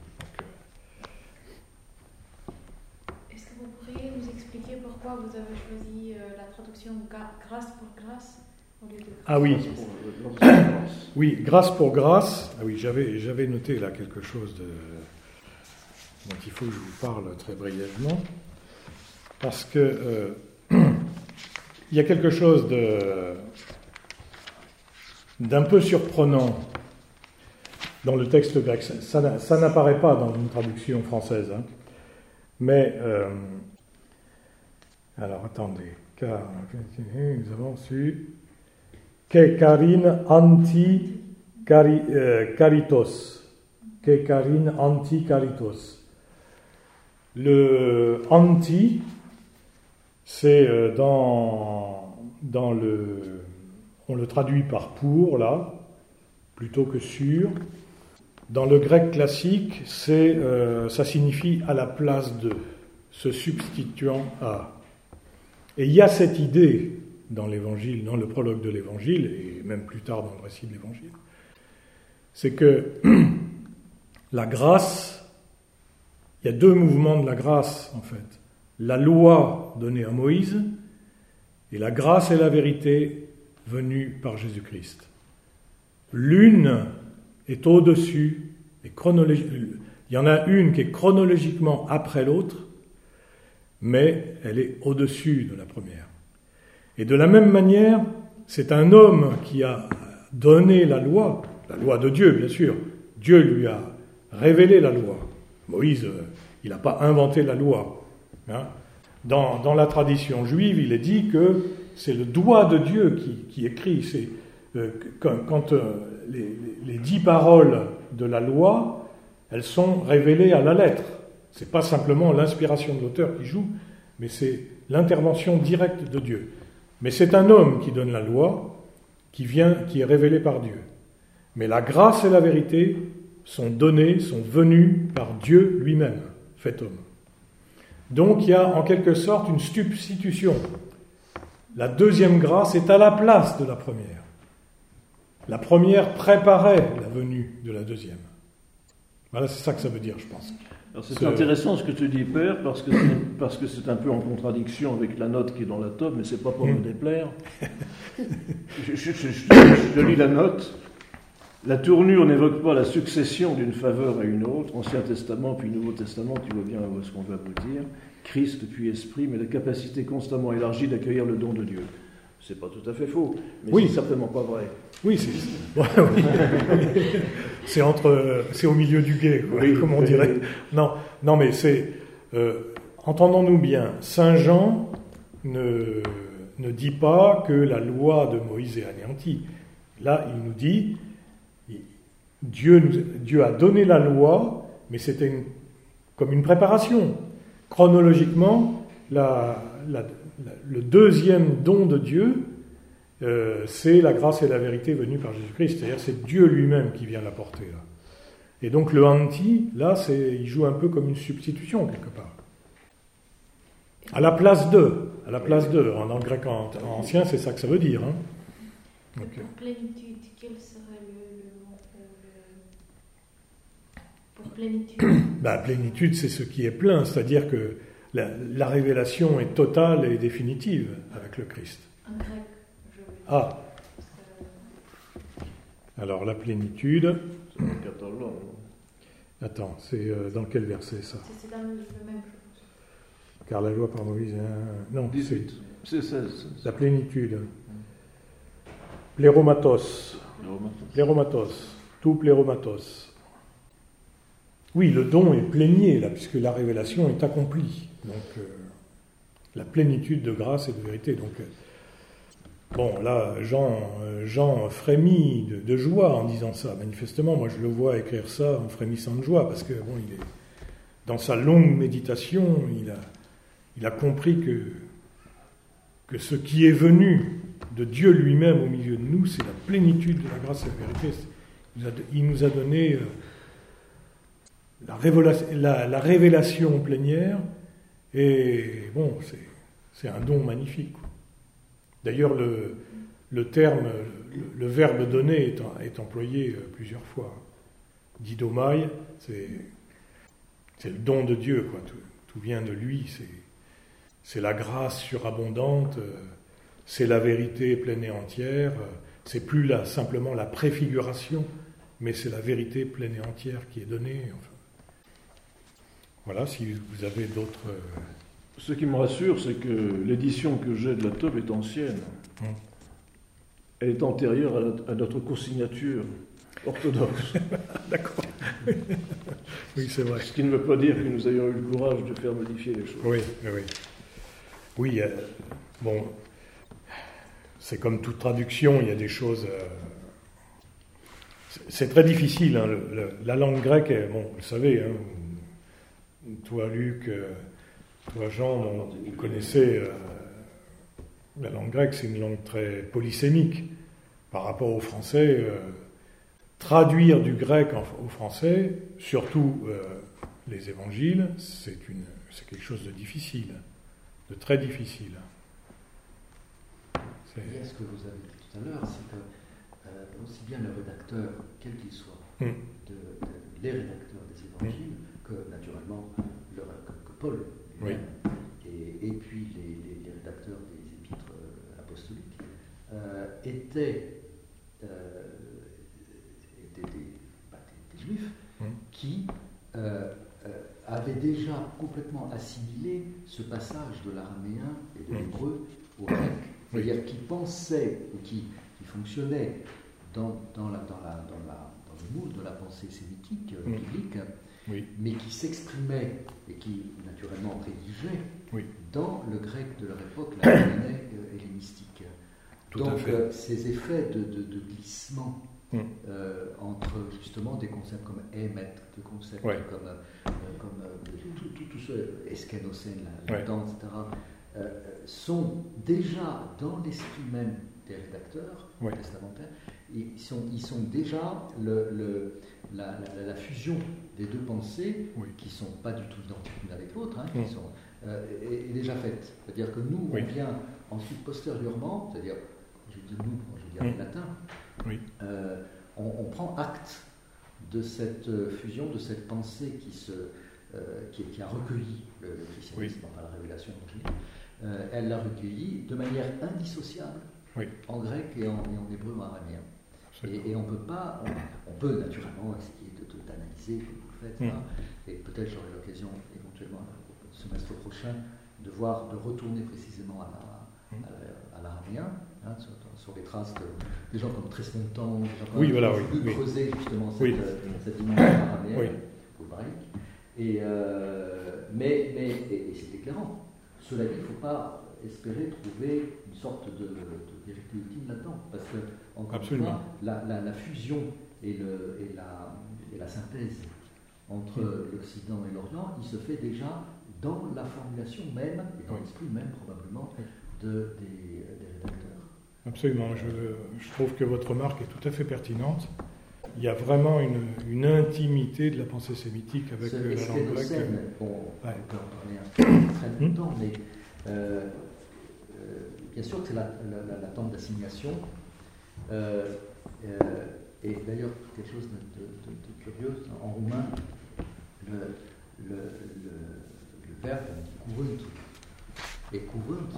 Est-ce que vous pourriez nous expliquer pourquoi vous avez choisi la traduction grâce pour grâce au lieu de grâce? Ah oui. Oui, grâce pour grâce. Ah oui, j'avais noté là quelque chose dont il faut que je vous parle très brièvement. Parce que il y a quelque chose d'un peu surprenant dans le texte grec. Ça n'apparaît pas dans une traduction française. Mais, alors attendez, nous avons su Kekarin anti caritos. Kekarin anti caritos. Le anti, c'est dans le... On le traduit par pour, là, plutôt que sur. Dans le grec classique, ça signifie à la place de, se substituant à. Et il y a cette idée dans l'évangile, dans le prologue de l'évangile, et même plus tard dans le récit de l'évangile, c'est que la grâce, il y a deux mouvements de la grâce, en fait. La loi donnée à Moïse et la grâce et la vérité venues par Jésus-Christ. L'une est au-dessus, il y en a une qui est chronologiquement après l'autre, mais elle est au-dessus de la première. Et de la même manière, c'est un homme qui a donné la loi de Dieu, bien sûr. Dieu lui a révélé la loi. Moïse, il n'a pas inventé la loi. Dans la tradition juive, il est dit que c'est le doigt de Dieu qui écrit. C'est quand les 10 paroles de la loi, elles sont révélées à la lettre. C'est pas simplement l'inspiration de l'auteur qui joue, mais c'est l'intervention directe de Dieu. Mais c'est un homme qui donne la loi, qui est révélée par Dieu. Mais la grâce et la vérité sont données, sont venues par Dieu lui-même, fait homme. Donc il y a en quelque sorte une substitution. La deuxième grâce est à la place de la première. La première préparait la venue de la deuxième. Voilà, c'est ça que ça veut dire, je pense. Alors c'est intéressant ce que tu dis, Père, parce que c'est un peu en contradiction avec la note qui est dans la Tobe, mais c'est pas pour me déplaire. Je lis la note. La tournure n'évoque pas la succession d'une faveur à une autre, Ancien Testament puis Nouveau Testament, tu vois bien ce qu'on veut aboutir, Christ puis Esprit, mais la capacité constamment élargie d'accueillir le don de Dieu. C'est pas tout à fait faux, mais c'est certainement pas vrai. Oui, c'est au milieu du gué, comme on dirait. Non, mais c'est... entendons-nous bien, Saint Jean ne dit pas que la loi de Moïse est anéantie. Là, il nous dit... Dieu a donné la loi, mais c'était comme une préparation. Chronologiquement, le deuxième don de Dieu, c'est la grâce et la vérité venue par Jésus-Christ. C'est-à-dire c'est Dieu lui-même qui vient l'apporter là. Et donc le anti, là, il joue un peu comme une substitution quelque part. À la place de. En grec ancien, c'est ça que ça veut dire. Hein. Donc, pour plénitude, quel serait le mot pour plénitude? Plénitude, c'est ce qui est plein, c'est-à-dire que la révélation est totale et définitive avec le Christ. En grec, je veux dire. Ah. Alors la plénitude. C'est le catalan. Attends, c'est dans quel verset ça? C'est dans le même, je pense. Car la loi par Moïse. Non, 18. C'est 16. La plénitude. Pléromatos. Tout pléromatos. Oui, le don est plénier, là, puisque la révélation est accomplie. Donc, la plénitude de grâce et de vérité. Donc, bon, là, Jean frémit de joie en disant ça. Manifestement, moi, je le vois écrire ça en frémissant de joie, parce que, bon, il est dans sa longue méditation, il a compris que ce qui est venu de Dieu lui-même au milieu de nous, c'est la plénitude de la grâce et de la vérité. Il nous a donné la révélation plénière, et bon, c'est un don magnifique. D'ailleurs, le terme, le verbe donner est employé plusieurs fois. Didomai, c'est le don de Dieu, quoi. Tout vient de lui, c'est la grâce surabondante, c'est la vérité pleine et entière, c'est plus simplement la préfiguration, mais c'est la vérité pleine et entière qui est donnée. Enfin. Voilà, si vous avez d'autres... Ce qui me rassure, c'est que l'édition que j'ai de la Tob est ancienne. Elle est antérieure à notre consignature orthodoxe. D'accord. Oui, c'est vrai. Ce qui ne veut pas dire que nous ayons eu le courage de faire modifier les choses. Oui. Oui, bon, c'est comme toute traduction, il y a des choses... c'est très difficile, hein, la langue grecque, bon, vous le savez, hein, toi Luc, toi Jean, vous connaissez la langue grecque, c'est une langue très polysémique par rapport au français. Traduire du grec au français, surtout les évangiles, c'est quelque chose de difficile, de très difficile. Et ce que vous avez dit tout à l'heure, c'est que aussi bien le rédacteur, quel qu'il soit, les rédacteurs des évangiles, que naturellement que Paul lui-même, et puis les rédacteurs des épîtres apostoliques, étaient des juifs qui avaient déjà complètement assimilé ce passage de l'araméen et de l'hébreu au grec. C'est-à-dire qui pensaient ou qui fonctionnaient dans le moule de la pensée sémitique, biblique, mais qui s'exprimaient et qui naturellement rédigeaient dans le grec de leur époque, l'araméen hellénistique. Donc ces effets de glissement entre justement des concepts comme émettre, des concepts comme tout ce eskénocène, la danse, etc., sont déjà dans l'esprit même des rédacteurs testamentaires. Ils sont déjà la fusion des deux pensées qui ne sont pas du tout identiques l'une avec l'autre, hein, qui sont est déjà faite. C'est-à-dire que nous, on vient ensuite postérieurement, c'est-à-dire, je dis nous, je veux dire latin, on prend acte de cette fusion, de cette pensée qui a recueilli le christianisme par la révélation évangélique. Elle l'a recueilli de manière indissociable en grec et en hébreu, en araméen. Et on peut naturellement essayer d'analyser, comme vous le faites, et peut-être j'aurai l'occasion éventuellement le semestre prochain de retourner précisément à l'araméen, hein, sur les traces des gens comme Tresmontan, des gens qui ont creuser justement cette dimension araméenne, ou barique. Mais c'est éclairant. Cela dit, il ne faut pas espérer trouver une sorte de vérité ultime là-dedans, parce que, encore une fois, la fusion et la synthèse entre l'Occident et l'Orient, il se fait déjà dans la formulation même, et dans l'esprit même probablement, des rédacteurs. Absolument, je trouve que votre remarque est tout à fait pertinente. Il y a vraiment une intimité de la pensée sémitique avec la langue grecque. On peut en parler très longtemps, mais bien sûr que c'est la tente d'assimilation. Et d'ailleurs, quelque chose de curieux, en roumain, le verbe cuvântul, et cuvântul,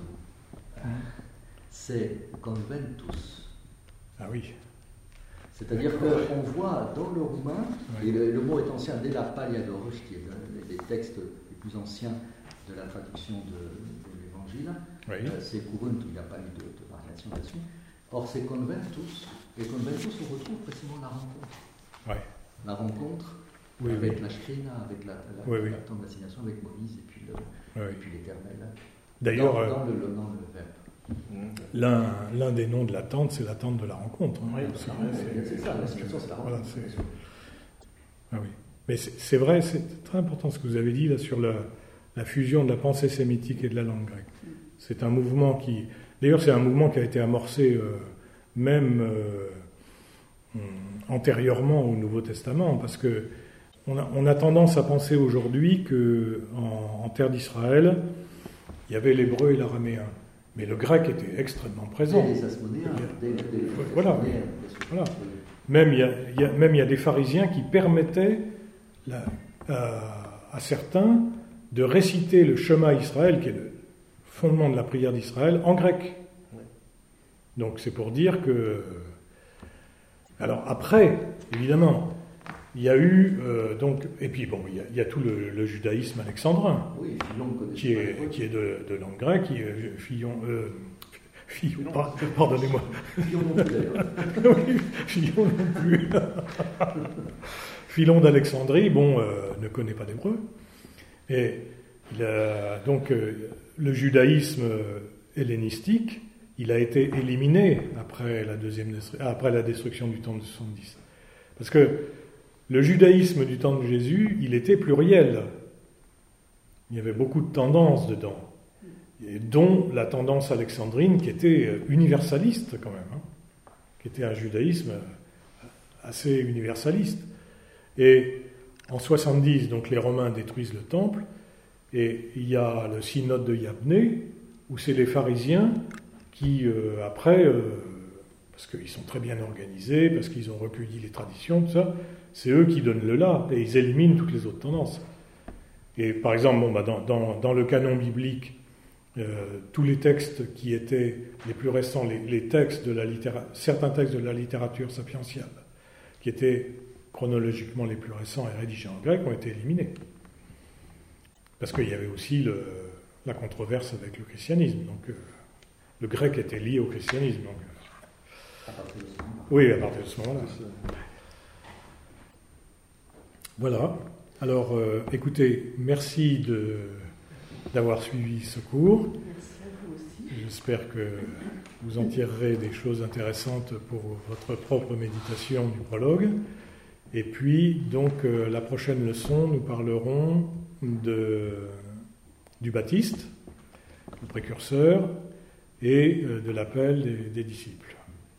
c'est conventus. Ah oui. C'est-à-dire qu'on voit dans le roumain, et le mot est ancien dès la Paliadoros, qui est un des textes les plus anciens de la traduction de l'Évangile, c'est cuvântul, il n'y a pas eu de variation là-dessus. Or, c'est conventus, et conventus, on retrouve précisément la rencontre. Ouais. La rencontre avec la Shrina, avec la tente d'assignation, avec Moïse, et puis l'Éternel. D'ailleurs, dans le verbe. L'un des noms de la tente, c'est la tente de la rencontre. Oui, c'est ça, l'assignation, c'est la rencontre. Ah oui. Mais c'est vrai, c'est très important ce que vous avez dit là sur la fusion de la pensée sémitique et de la langue grecque. C'est un mouvement qui... D'ailleurs, c'est un mouvement qui a été amorcé même antérieurement au Nouveau Testament, parce que on a tendance à penser aujourd'hui qu'en terre d'Israël, il y avait l'hébreu et l'araméen. Mais le grec était extrêmement présent. Et les asmonéens. Voilà. Même il y a des pharisiens qui permettaient à certains de réciter le Shema Israël, qui est le fondement de la prière d'Israël, en grec. Donc c'est pour dire que... Alors après, évidemment, il y a eu... et puis bon, il y a tout le judaïsme alexandrin, qui est de langue grecque, pardonnez-moi. Philon non plus d'ailleurs. Oui, Philon non plus. Philon d'Alexandrie, ne connaît pas d'hébreu. Et donc le judaïsme hellénistique, il a été éliminé après la destruction du temple de 70. Parce que le judaïsme du temps de Jésus, il était pluriel. Il y avait beaucoup de tendances dedans, et dont la tendance alexandrine qui était universaliste quand même, qui était un judaïsme assez universaliste. Et en 70, donc les Romains détruisent le temple, et il y a le synode de Yabné, où c'est les pharisiens qui, parce qu'ils sont très bien organisés, parce qu'ils ont recueilli les traditions, tout ça, c'est eux qui donnent le là, et ils éliminent toutes les autres tendances. Et par exemple, dans le canon biblique, tous les textes qui étaient les plus récents, les textes certains textes de la littérature sapientiale, qui étaient chronologiquement les plus récents et rédigés en grec, ont été éliminés. Parce qu'il y avait aussi la controverse avec le christianisme. Donc le grec était lié au christianisme. Donc, à partir de ce moment-là. Oui, à partir de ce moment-là. Voilà. Alors, écoutez, merci d'avoir suivi ce cours. Merci à vous aussi. J'espère que vous en tirerez des choses intéressantes pour votre propre méditation du prologue. Et puis, donc, la prochaine leçon, nous parlerons du Baptiste, le précurseur, et de l'appel des disciples.